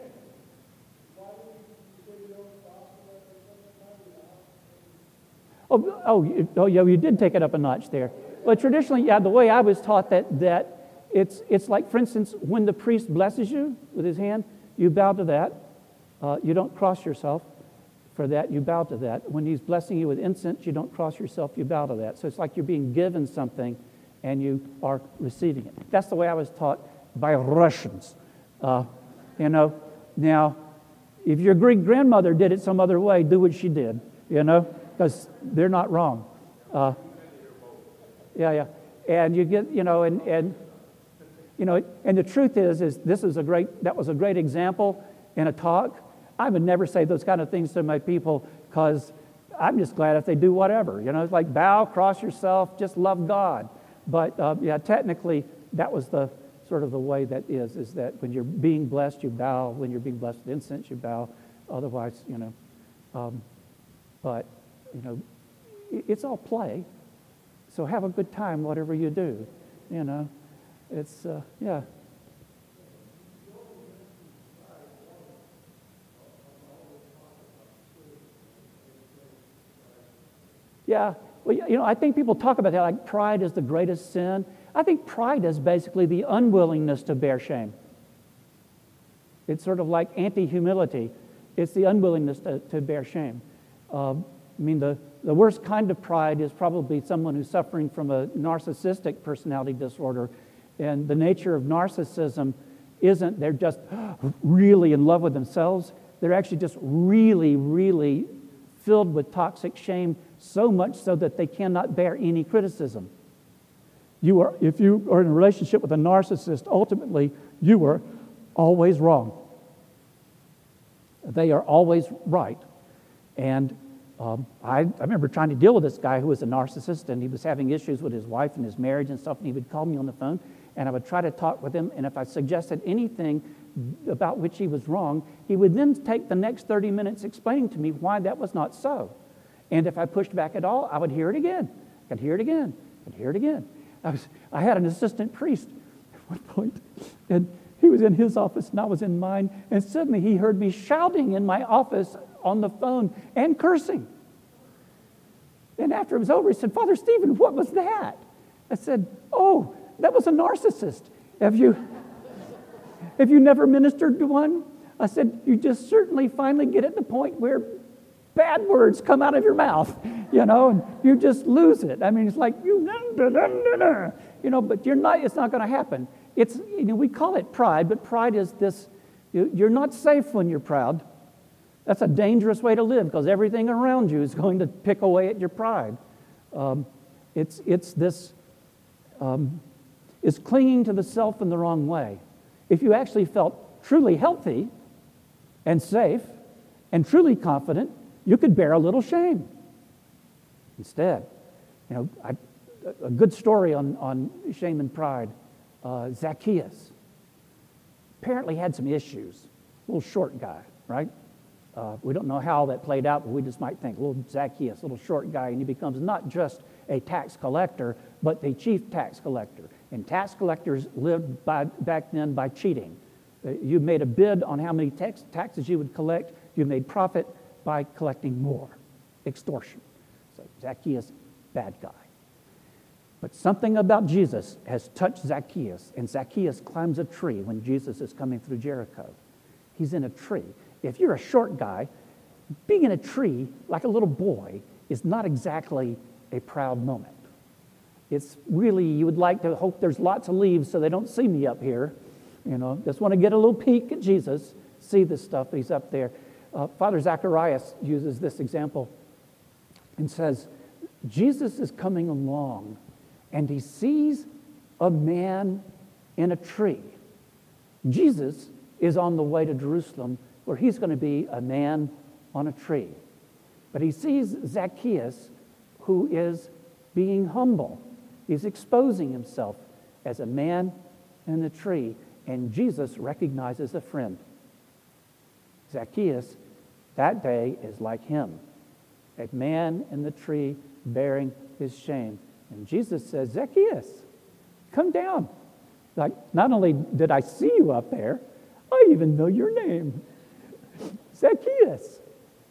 Oh, oh, oh, yeah, you did take it up a notch there. Well, traditionally, yeah, the way I was taught that that it's it's like, for instance, when the priest blesses you with his hand, you bow to that. Uh, you don't cross yourself for that. You bow to that. When he's blessing you with incense, you don't cross yourself. You bow to that. So it's like you're being given something, and you are receiving it. That's the way I was taught by Russians. Uh, you know, now, if your Greek grandmother did it some other way, do what she did, you know, because they're not wrong. Uh, yeah, yeah. And you get, you know, and, and, you know, and the truth is, is this is a great, that was a great example in a talk. I would never say those kind of things to my people, because I'm just glad if they do whatever, you know, it's like bow, cross yourself, just love God. But, uh, yeah, technically, that was the sort of the way that is, is that when you're being blessed, you bow. When you're being blessed with incense, you bow. Otherwise, you know, um, but, you know, it's all play. So have a good time, whatever you do, you know. It's, uh, yeah. Yeah, well, you know, I think people talk about that, like pride is the greatest sin. I think pride is basically the unwillingness to bear shame. It's sort of like anti-humility. It's the unwillingness to, to bear shame. Uh, I mean, the, the worst kind of pride is probably someone who's suffering from a narcissistic personality disorder. And the nature of narcissism isn't they're just really in love with themselves. They're actually just really, really filled with toxic shame, so much so that they cannot bear any criticism. You are, if you are in a relationship with a narcissist, ultimately, you are always wrong. They are always right. And um, I, I remember trying to deal with this guy who was a narcissist, and he was having issues with his wife and his marriage and stuff, and he would call me on the phone, and I would try to talk with him, and if I suggested anything about which he was wrong, he would then take the next thirty minutes explaining to me why that was not so. And if I pushed back at all, I would hear it again. I could hear it again. I could hear it again. I, was, I had an assistant priest at one point, and he was in his office and I was in mine, and suddenly he heard me shouting in my office on the phone and cursing. And after it was over, he said, "Father Stephen, what was that?" I said, "Oh, that was a narcissist. Have you, have you never ministered to one? I said, you just certainly finally get at the point where bad words come out of your mouth, you know, and you just lose it. I mean, it's like, you, you know, but you're not, it's not going to happen. It's, you know, we call it pride, but pride is this, you're not safe when you're proud. That's a dangerous way to live because everything around you is going to pick away at your pride. Um, it's, it's this, um, it's clinging to the self in the wrong way. If you actually felt truly healthy and safe and truly confident, you could bear a little shame. Instead, you know, I, a good story on, on shame and pride. Uh, Zacchaeus apparently had some issues. Little short guy, right? Uh, we don't know how that played out, but we just might think, little Zacchaeus, little short guy, and he becomes not just a tax collector, but the chief tax collector. And tax collectors lived by, back then by cheating. Uh, you made a bid on how many tax, taxes you would collect. You made profit by collecting more. Extortion. So Zacchaeus, bad guy. But something about Jesus has touched Zacchaeus, and Zacchaeus climbs a tree when Jesus is coming through Jericho. He's in a tree. If you're a short guy, being in a tree like a little boy is not exactly a proud moment. It's really, you would like to hope there's lots of leaves so they don't see me up here. You know, just want to get a little peek at Jesus, see this stuff, he's up there. Uh, Father Zacharias uses this example and says, Jesus is coming along and he sees a man in a tree. Jesus is on the way to Jerusalem where he's going to be a man on a tree. But he sees Zacchaeus, who is being humble. He's exposing himself as a man in a tree, and Jesus recognizes a friend. Zacchaeus, that day, is like him, a man in the tree bearing his shame. And Jesus says, Zacchaeus, come down. Like, not only did I see you up there, I even know your name. Zacchaeus.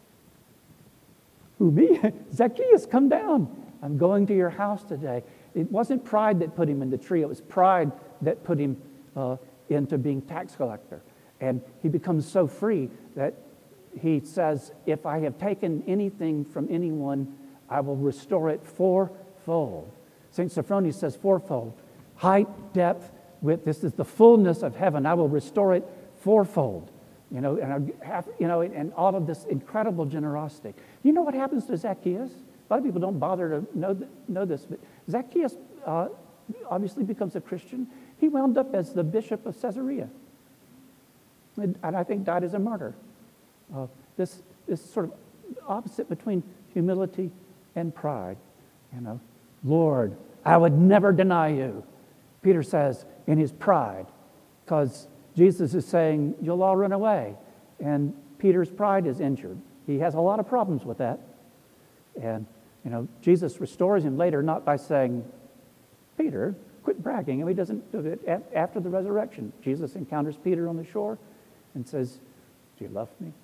Who, me? Zacchaeus, come down. I'm going to your house today. It wasn't pride that put him in the tree. It was pride that put him uh, into being tax collector. And he becomes so free that he says, if I have taken anything from anyone, I will restore it fourfold. Saint Sophronius says fourfold. Height, depth, width. This is the fullness of heaven. I will restore it fourfold. You know, and I have, you know, and all of this incredible generosity. You know what happens to Zacchaeus? A lot of people don't bother to know, th- know this, but Zacchaeus uh, obviously becomes a Christian. He wound up as the bishop of Caesarea, and, and I think died as a martyr. Uh, this this sort of opposite between humility and pride. You know, Lord, I would never deny you. Peter says in his pride, because Jesus is saying, you'll all run away. And Peter's pride is injured. He has a lot of problems with that. And, you know, Jesus restores him later, not by saying, Peter, quit bragging. And he doesn't do it. After the resurrection, Jesus encounters Peter on the shore and says, do you love me?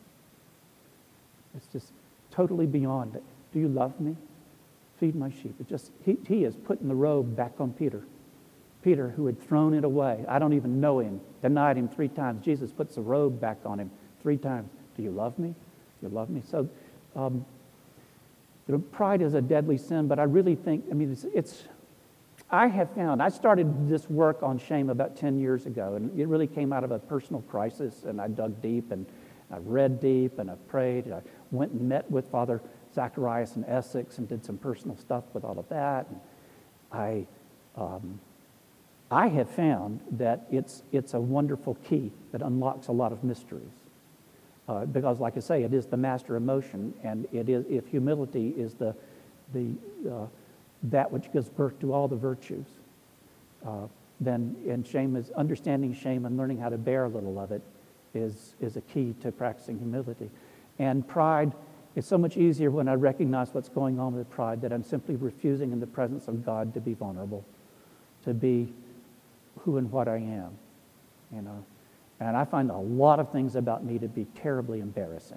It's just totally beyond it. Do you love me? Feed my sheep. It just, he, he is putting the robe back on Peter. Peter, who had thrown it away. I don't even know him. Denied him three times. Jesus puts the robe back on him three times. Do you love me? Do you love me? So um, you know, pride is a deadly sin, but I really think, I mean, it's, it's, I have found, I started this work on shame about ten years ago, and it really came out of a personal crisis, and I dug deep, and I read deep, and I prayed, and I went and met with Father Zacharias in Essex and did some personal stuff with all of that. And I... Um, I have found that it's it's a wonderful key that unlocks a lot of mysteries. Uh, because, like I say, it is the master emotion, and it is if humility is the the uh, that which gives birth to all the virtues, uh, then and shame is understanding shame and learning how to bear a little of it is is a key to practicing humility. And pride is so much easier when I recognize what's going on with pride, that I'm simply refusing in the presence of God to be vulnerable, to be who and what I am, you know. And I find a lot of things about me to be terribly embarrassing,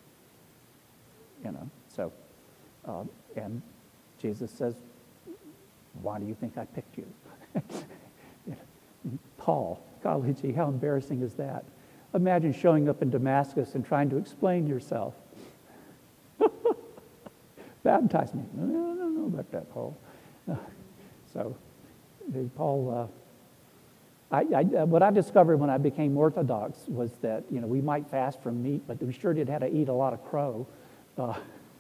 you know. So, um, and Jesus says, why do you think I picked you? Paul, golly gee, how embarrassing is that? Imagine showing up in Damascus and trying to explain yourself. Baptize me. I don't know about that, Paul. Uh, so, Paul, uh, I, I, what I discovered when I became Orthodox was that, you know, we might fast from meat, but we sure did have to eat a lot of crow. Uh,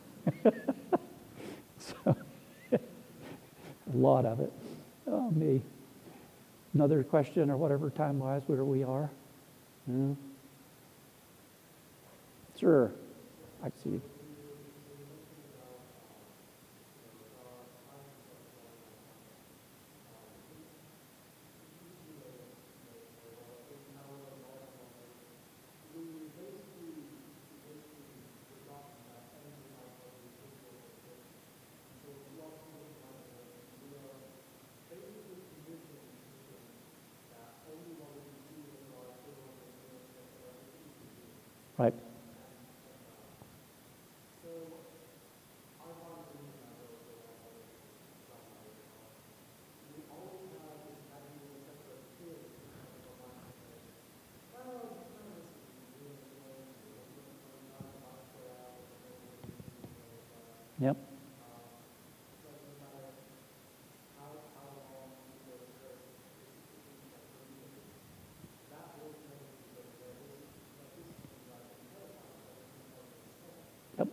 so, a lot of it. Oh, me. Another question or whatever time-wise, where we are? Hmm? Sure. I see. Right. Yep. Yep.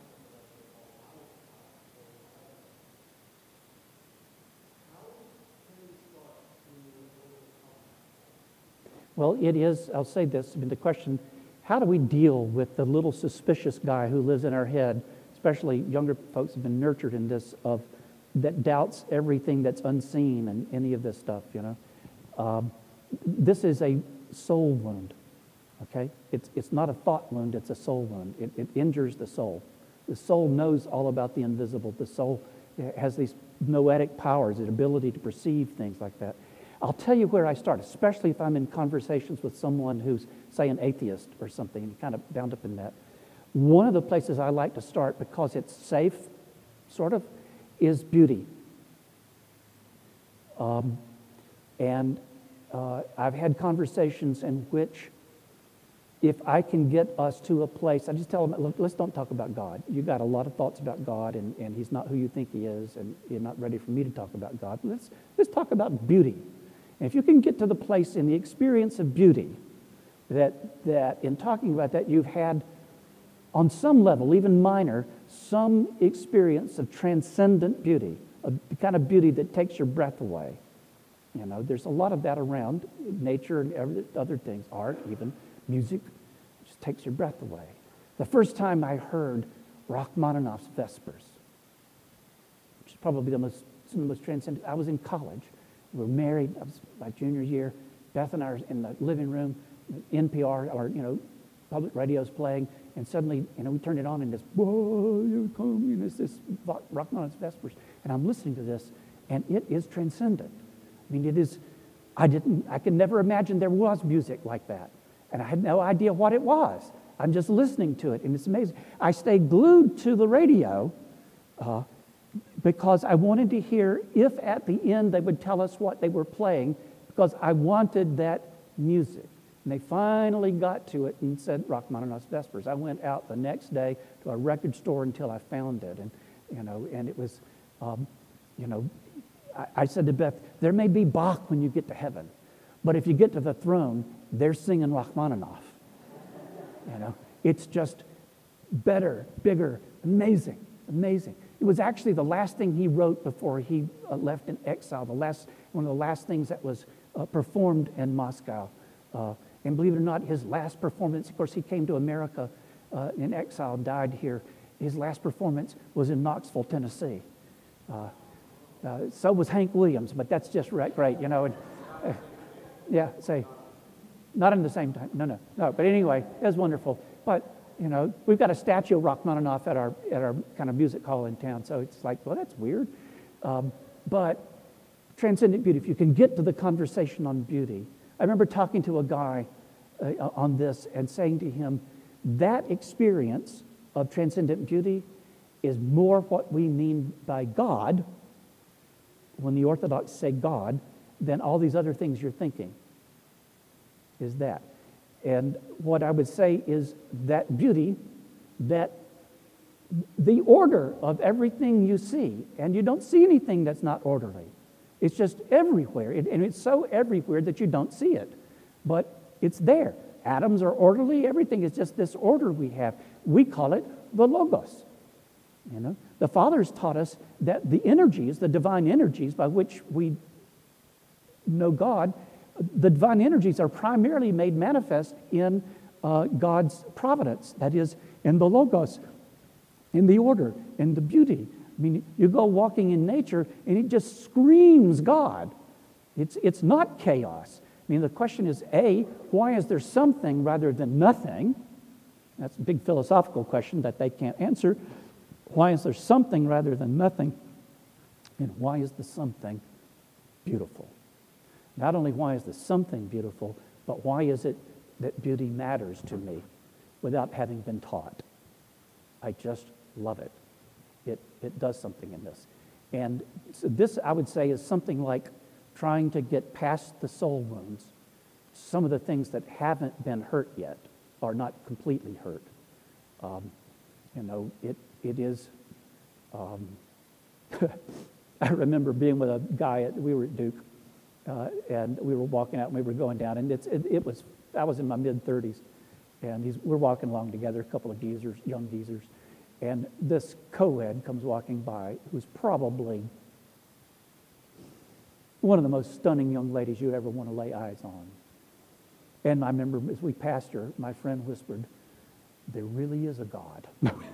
Well, it is, I'll say this, I mean, the question, how do we deal with the little suspicious guy who lives in our head, especially younger folks have been nurtured in this, of that doubts everything that's unseen and any of this stuff, you know? Um, this is a soul wound, okay? It's, it's not a thought wound, it's a soul wound. It, it injures the soul. The soul knows all about the invisible. The soul has these noetic powers, the ability to perceive things like that. I'll tell you where I start, especially if I'm in conversations with someone who's, say, an atheist or something, and kind of bound up in that. One of the places I like to start, because it's safe, sort of, is beauty. Um, and uh, I've had conversations in which, if I can get us to a place, I just tell them, look, let's don't talk about God. You got a lot of thoughts about God, and, and He's not who you think He is, and you're not ready for me to talk about God. Let's, let's talk about beauty. And if you can get to the place in the experience of beauty, that, that in talking about that, you've had, on some level, even minor, some experience of transcendent beauty, a kind of beauty that takes your breath away. You know, there's a lot of that around, nature and every, other things, art, even music, just takes your breath away. The first time I heard Rachmaninoff's Vespers, which is probably the most, some of the most transcendent, I was in college. We were married, I was my junior year. Beth and I were in the living room, N P R, or, you know, public radio's playing, and suddenly, you know, we turned it on, and this, whoa, you come, you know, this Rachmaninoff's Vespers, and I'm listening to this, and it is transcendent. I mean, it is, I didn't, I could never imagine there was music like that, and I had no idea what it was. I'm just listening to it, and it's amazing. I stayed glued to the radio, uh, because I wanted to hear if at the end they would tell us what they were playing, because I wanted that music. And they finally got to it and said Rachmaninoff's Vespers. I went out the next day to a record store until I found it, and you know, and it was, um, you know, I, I said to Beth, there may be Bach when you get to heaven, but if you get to the throne, they're singing Rachmaninoff. You know, it's just better, bigger, amazing, amazing. It was actually the last thing he wrote before he uh, left in exile, the last, one of the last things that was uh, performed in Moscow. Uh, and believe it or not, his last performance, of course, he came to America uh, in exile, died here. His last performance was in Knoxville, Tennessee. Uh, uh, so was Hank Williams, but that's just right, great, you know. And, uh, yeah, say, not in the same time, no, no, no. But anyway, it was wonderful. But you know, we've got a statue of Rachmaninoff at our at our kind of music hall in town, so it's like, well, that's weird. Um, but transcendent beauty, if you can get to the conversation on beauty. I remember talking to a guy uh, on this and saying to him, that experience of transcendent beauty is more what we mean by God, when the Orthodox say God, than all these other things you're thinking. Is that. And what I would say is that beauty, that the order of everything you see, and you don't see anything that's not orderly. It's just everywhere, it, and it's so everywhere that you don't see it, but it's there. Atoms are orderly, everything is just this order we have. We call it the Logos. You know, the Fathers taught us that the energies, the divine energies by which we know God, the divine energies are primarily made manifest in uh, God's providence, that is, in the Logos, in the order, in the beauty. I mean, you go walking in nature and it just screams God. It's, it's not chaos. I mean, the question is, A, why is there something rather than nothing? That's a big philosophical question that they can't answer. Why is there something rather than nothing? And why is the something beautiful? Not only why is the something beautiful, but why is it that beauty matters to me without having been taught? I just love it. It, it does something in this. And so this, I would say, is something like trying to get past the soul wounds. Some of the things that haven't been hurt yet are not completely hurt. Um, you know, it it is, um, I remember being with a guy, at, we were at Duke, uh, and we were walking out and we were going down, and it's, it, it was, I was in my mid thirties, and he's, we're walking along together, a couple of geezers, young geezers, and this co-ed comes walking by who's probably one of the most stunning young ladies you ever want to lay eyes on. And I remember as we passed her, my friend whispered, "There really is a God."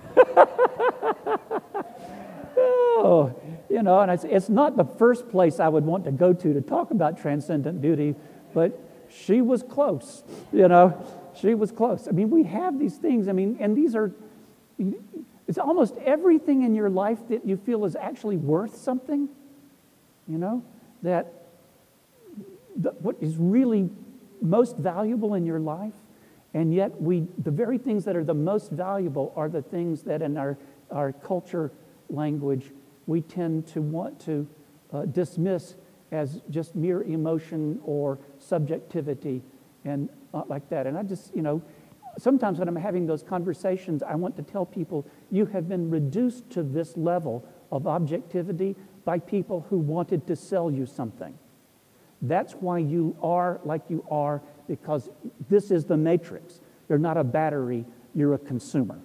Oh, you know, and it's, it's not the first place I would want to go to to talk about transcendent beauty, but she was close, you know, she was close. I mean, we have these things, I mean, and these are, it's almost everything in your life that you feel is actually worth something, you know, that the, what is really most valuable in your life, and yet we, the very things that are the most valuable are the things that in our, our culture language we tend to want to uh, dismiss as just mere emotion or subjectivity and uh, like that. And I just, you know, sometimes when I'm having those conversations, I want to tell people, you have been reduced to this level of objectivity by people who wanted to sell you something. That's why you are like you are, because this is the matrix. You're not a battery, you're a consumer.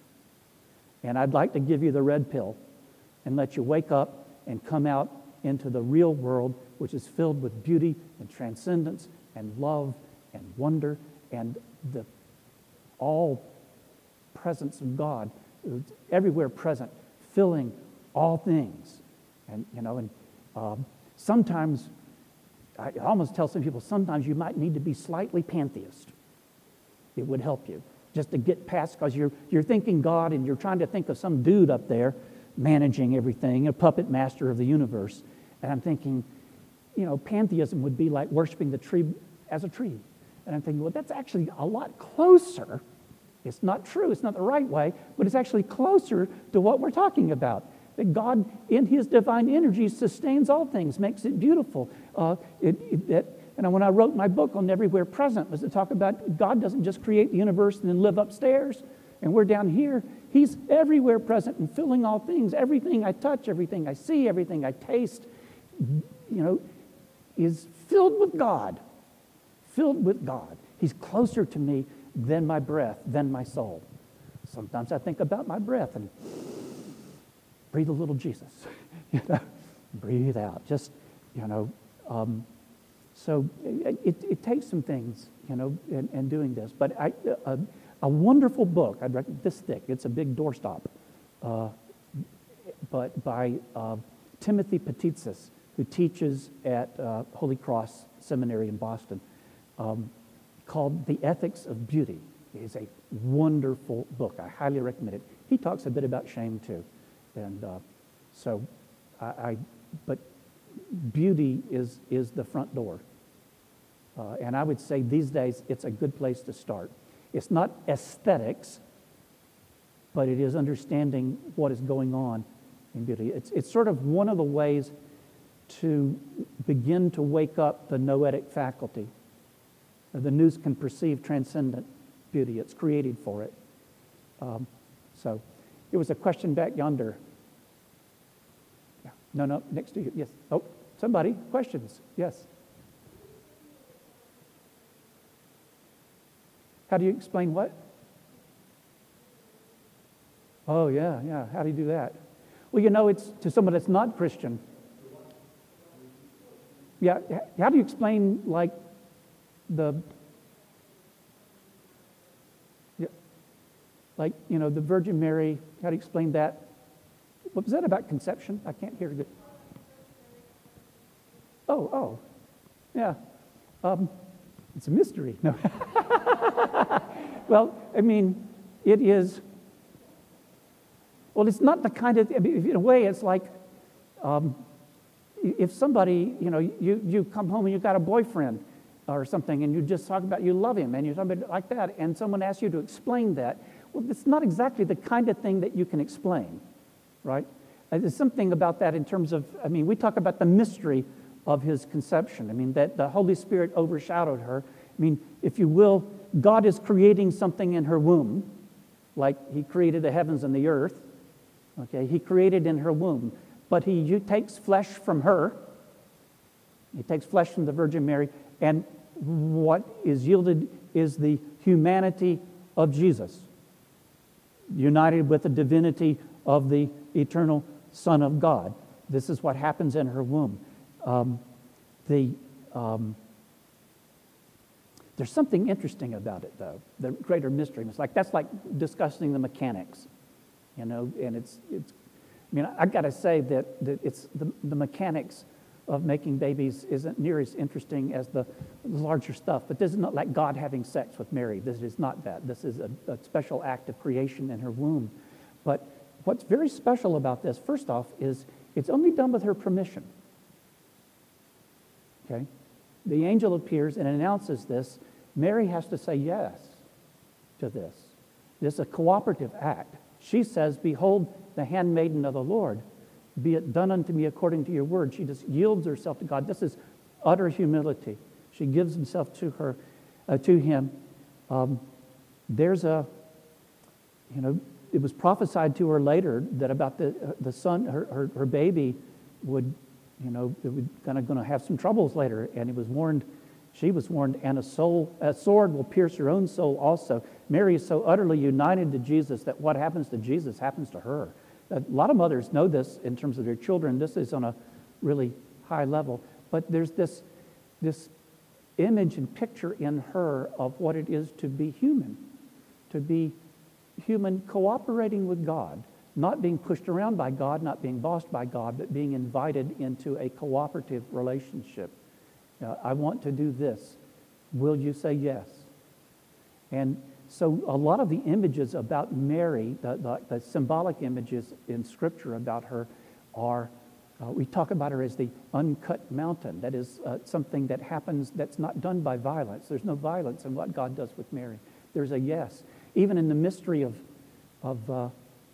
And I'd like to give you the red pill and let you wake up and come out into the real world, which is filled with beauty and transcendence and love and wonder and the all presence of God, everywhere present, filling all things. And, you know, and um, sometimes, I almost tell some people, sometimes you might need to be slightly pantheist. It would help you just to get past, because you're, you're thinking God and you're trying to think of some dude up there managing everything, a puppet master of the universe. And I'm thinking, you know, pantheism would be like worshiping the tree as a tree. And I'm thinking, well, that's actually a lot closer. It's not true, it's not the right way, but it's actually closer to what we're talking about. That God, in His divine energy, sustains all things, makes it beautiful. Uh, it, it, that, and when I wrote my book on Everywhere Present, was to talk about God doesn't just create the universe and then live upstairs, and we're down here. He's everywhere present and filling all things. Everything I touch, everything I see, everything I taste, you know, is filled with God. Filled with God. He's closer to me than my breath, than my soul. Sometimes I think about my breath and breathe a little Jesus, you know, breathe out. Just, you know, um, so it, it, it takes some things, you know, in, in doing this. But I, uh, a wonderful book, I'd recommend, this thick, it's a big doorstop, uh, but by uh, Timothy Petitsis, who teaches at uh, Holy Cross Seminary in Boston, um, called The Ethics of Beauty. It is a wonderful book. I highly recommend it. He talks a bit about shame too. And uh, so, I, I, but beauty is, is the front door. Uh, and I would say these days it's a good place to start. It's not aesthetics, but it is understanding what is going on in beauty. It's, it's sort of one of the ways to begin to wake up the noetic faculty. The nous can perceive transcendent beauty. It's created for it. Um, so, there was a question back yonder. Yeah. No, no, next to you. Yes. Oh, somebody. Questions. Yes. How do you explain what? Oh, yeah, yeah. How do you do that? Well, you know, it's to someone that's not Christian. Yeah. How do you explain, like, the, yeah, like, you know, the Virgin Mary, how do you explain that? What was that about conception? I can't hear good. Oh, oh, yeah. Um, it's a mystery. No. Well, I mean, it is, well, it's not the kind of, I mean, in a way, it's like, um, if somebody, you know, you, you come home and you've got a boyfriend or something, and you just talk about you love him, and you're talking about like that, and someone asks you to explain that, well, it's not exactly the kind of thing that you can explain, right? Uh, There's something about that in terms of, I mean, we talk about the mystery of his conception. I mean, that the Holy Spirit overshadowed her. I mean, if you will, God is creating something in her womb, like he created the heavens and the earth. Okay, he created in her womb. But he you, takes flesh from her. He takes flesh from the Virgin Mary. And what is yielded is the humanity of Jesus, united with the divinity of the eternal Son of God. This is what happens in her womb. Um, the um, there's something interesting about it, though. The greater mystery. It's like that's like discussing the mechanics, you know. And it's it's. I mean, I got to say that, that it's the, the mechanics of making babies isn't near as interesting as the larger stuff. But this is not like God having sex with Mary. This is not that. This is a, a special act of creation in her womb. But what's very special about this, first off, is it's only done with her permission. Okay? The angel appears and announces this. Mary has to say yes to this. This is a cooperative act. She says, "Behold, the handmaiden of the Lord. Be it done unto me according to your word." She just yields herself to God. This is utter humility. She gives herself to her, uh, to him. Um, there's a, you know, it was prophesied to her later that about the uh, the son, her, her her baby, would, you know, it would kind of going to have some troubles later. And he was warned. She was warned, and a soul, a sword will pierce your own soul also. Mary is so utterly united to Jesus that what happens to Jesus happens to her. A lot of mothers know this in terms of their children. This is on a really high level. But there's this, this image and picture in her of what it is to be human, to be human cooperating with God, not being pushed around by God, not being bossed by God, but being invited into a cooperative relationship. Uh, I want to do this. Will you say yes? And so a lot of the images about Mary, the, the, the symbolic images in Scripture about her are, uh, we talk about her as the uncut mountain. That is uh, something that happens that's not done by violence. There's no violence in what God does with Mary. There's a yes. Even in the mystery of, of uh,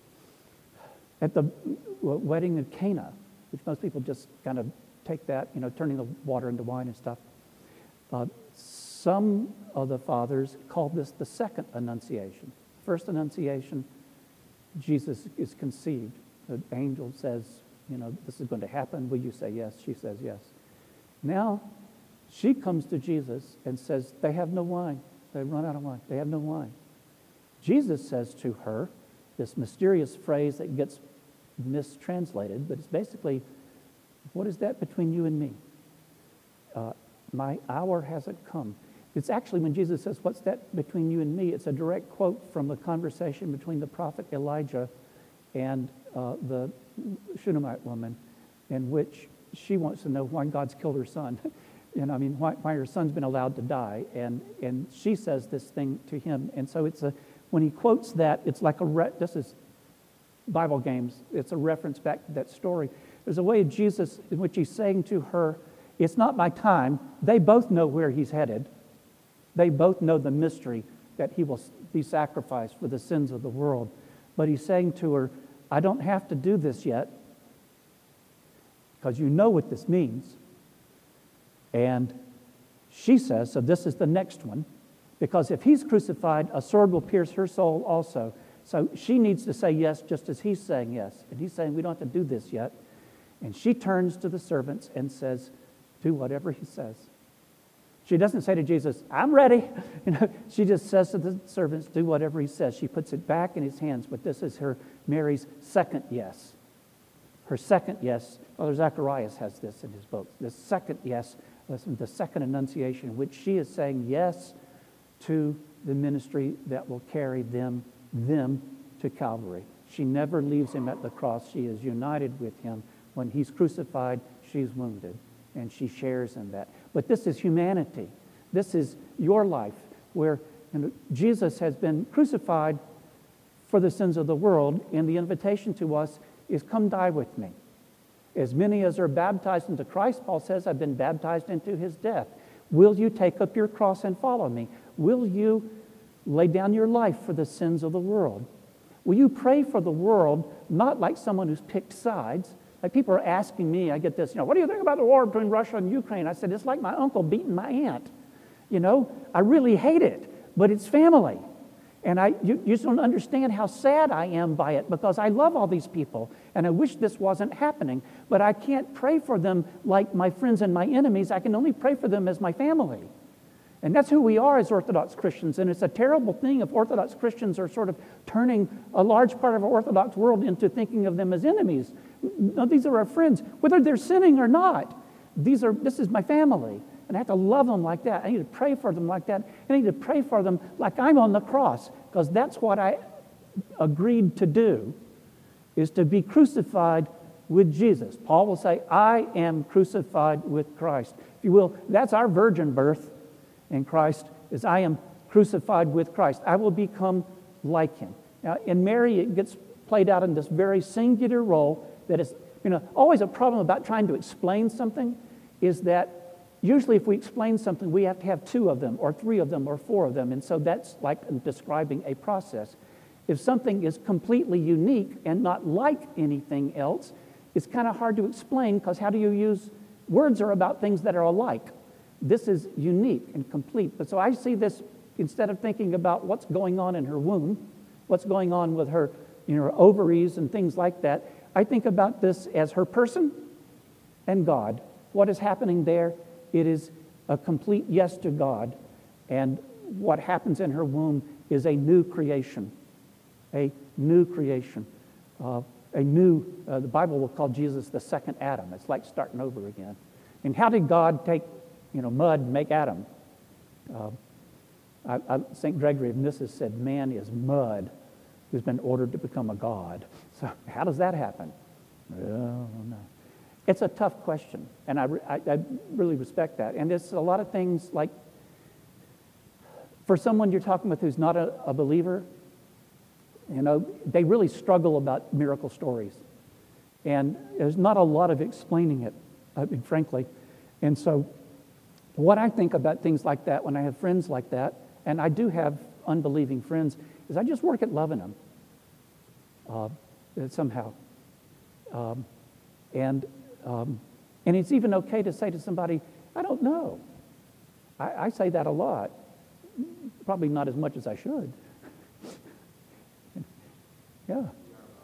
at the wedding of Cana, which most people just kind of take that, you know, turning the water into wine and stuff. Uh, some of the fathers call this the second Annunciation. First Annunciation, Jesus is conceived. The angel says, you know, this is going to happen. Will you say yes? She says yes. Now, she comes to Jesus and says, they have no wine. They run out of wine. They have no wine. Jesus says to her this mysterious phrase that gets mistranslated, but it's basically, what is that between you and me? Uh, my hour hasn't come. It's actually when Jesus says, what's that between you and me? It's a direct quote from the conversation between the prophet Elijah and uh, the Shunammite woman, in which she wants to know why God's killed her son. you know, I mean, why, why her son's been allowed to die. And, and she says this thing to him. And so it's a, when he quotes that, it's like a, re- this is Bible games. It's a reference back to that story. There's a way of Jesus in which he's saying to her, it's not my time. They both know where he's headed. They both know the mystery that he will be sacrificed for the sins of the world. But he's saying to her, I don't have to do this yet. because you know what this means. And she says, so this is the next one, because if he's crucified, a sword will pierce her soul also. So she needs to say yes just as he's saying yes. And he's saying, we don't have to do this yet. And she turns to the servants and says, do whatever he says. She doesn't say to Jesus, I'm ready. You know, she just says to the servants, do whatever he says. She puts it back in his hands, but this is her Mary's second yes. Her second yes. Father Zacharias has this in his book. The second yes, the second annunciation, in which she is saying yes to the ministry that will carry them, them to Calvary. She never leaves him at the cross. She is united with him. When he's crucified, she's wounded, and she shares in that. But this is humanity. This is your life, where you know, Jesus has been crucified for the sins of the world, and the invitation to us is, come die with me. As many as are baptized into Christ, Paul says, I've been baptized into his death. Will you take up your cross and follow me? Will you lay down your life for the sins of the world? Will you pray for the world, not like someone who's picked sides? Like people are asking me, I get this, you know, what do you think about the war between Russia and Ukraine? I said, it's like my uncle beating my aunt. You know, I really hate it, but it's family. And I, you, you just don't understand how sad I am by it, because I love all these people, and I wish this wasn't happening, but I can't pray for them like my friends and my enemies. I can only pray for them as my family. And that's who we are as Orthodox Christians, and it's a terrible thing if Orthodox Christians are sort of turning a large part of our Orthodox world into thinking of them as enemies. No, these are our friends, whether they're sinning or not. These are, this is my family, and I have to love them like that. I need to pray for them like that. I need to pray for them like I'm on the cross, because that's what I agreed to do, is to be crucified with Jesus. Paul will say, I am crucified with Christ. If you will, that's our virgin birth in Christ, is I am crucified with Christ. I will become like him. Now, in Mary, it gets played out in this very singular role that is, you know, always a problem about trying to explain something is that usually if we explain something, we have to have two of them or three of them or four of them. And so that's like describing a process. If something is completely unique and not like anything else, it's kind of hard to explain, because how do you use, words are about things that are alike. This is unique and complete. But so I see this, instead of thinking about what's going on in her womb, what's going on with her, you know, her ovaries and things like that, I think about this as her person and God. What is happening there? It is a complete yes to God. And what happens in her womb is a new creation. A new creation. Uh, a new, uh, the Bible will call Jesus the second Adam. It's like starting over again. And how did God take, you know, mud and make Adam? Uh, I, I, Saint Gregory of Nyssa said, man is mud who's been ordered to become a god. So how does that happen? I don't know. It's a tough question, and I, I, I really respect that. And it's a lot of things like, for someone you're talking with who's not a, a believer, you know, they really struggle about miracle stories. And there's not a lot of explaining it, I mean, frankly. And so what I think about things like that when I have friends like that, and I do have unbelieving friends, is I just work at loving them uh, somehow. Um, and um, and it's even okay to say to somebody, I don't know. I, I say that a lot. Probably not as much as I should. Yeah.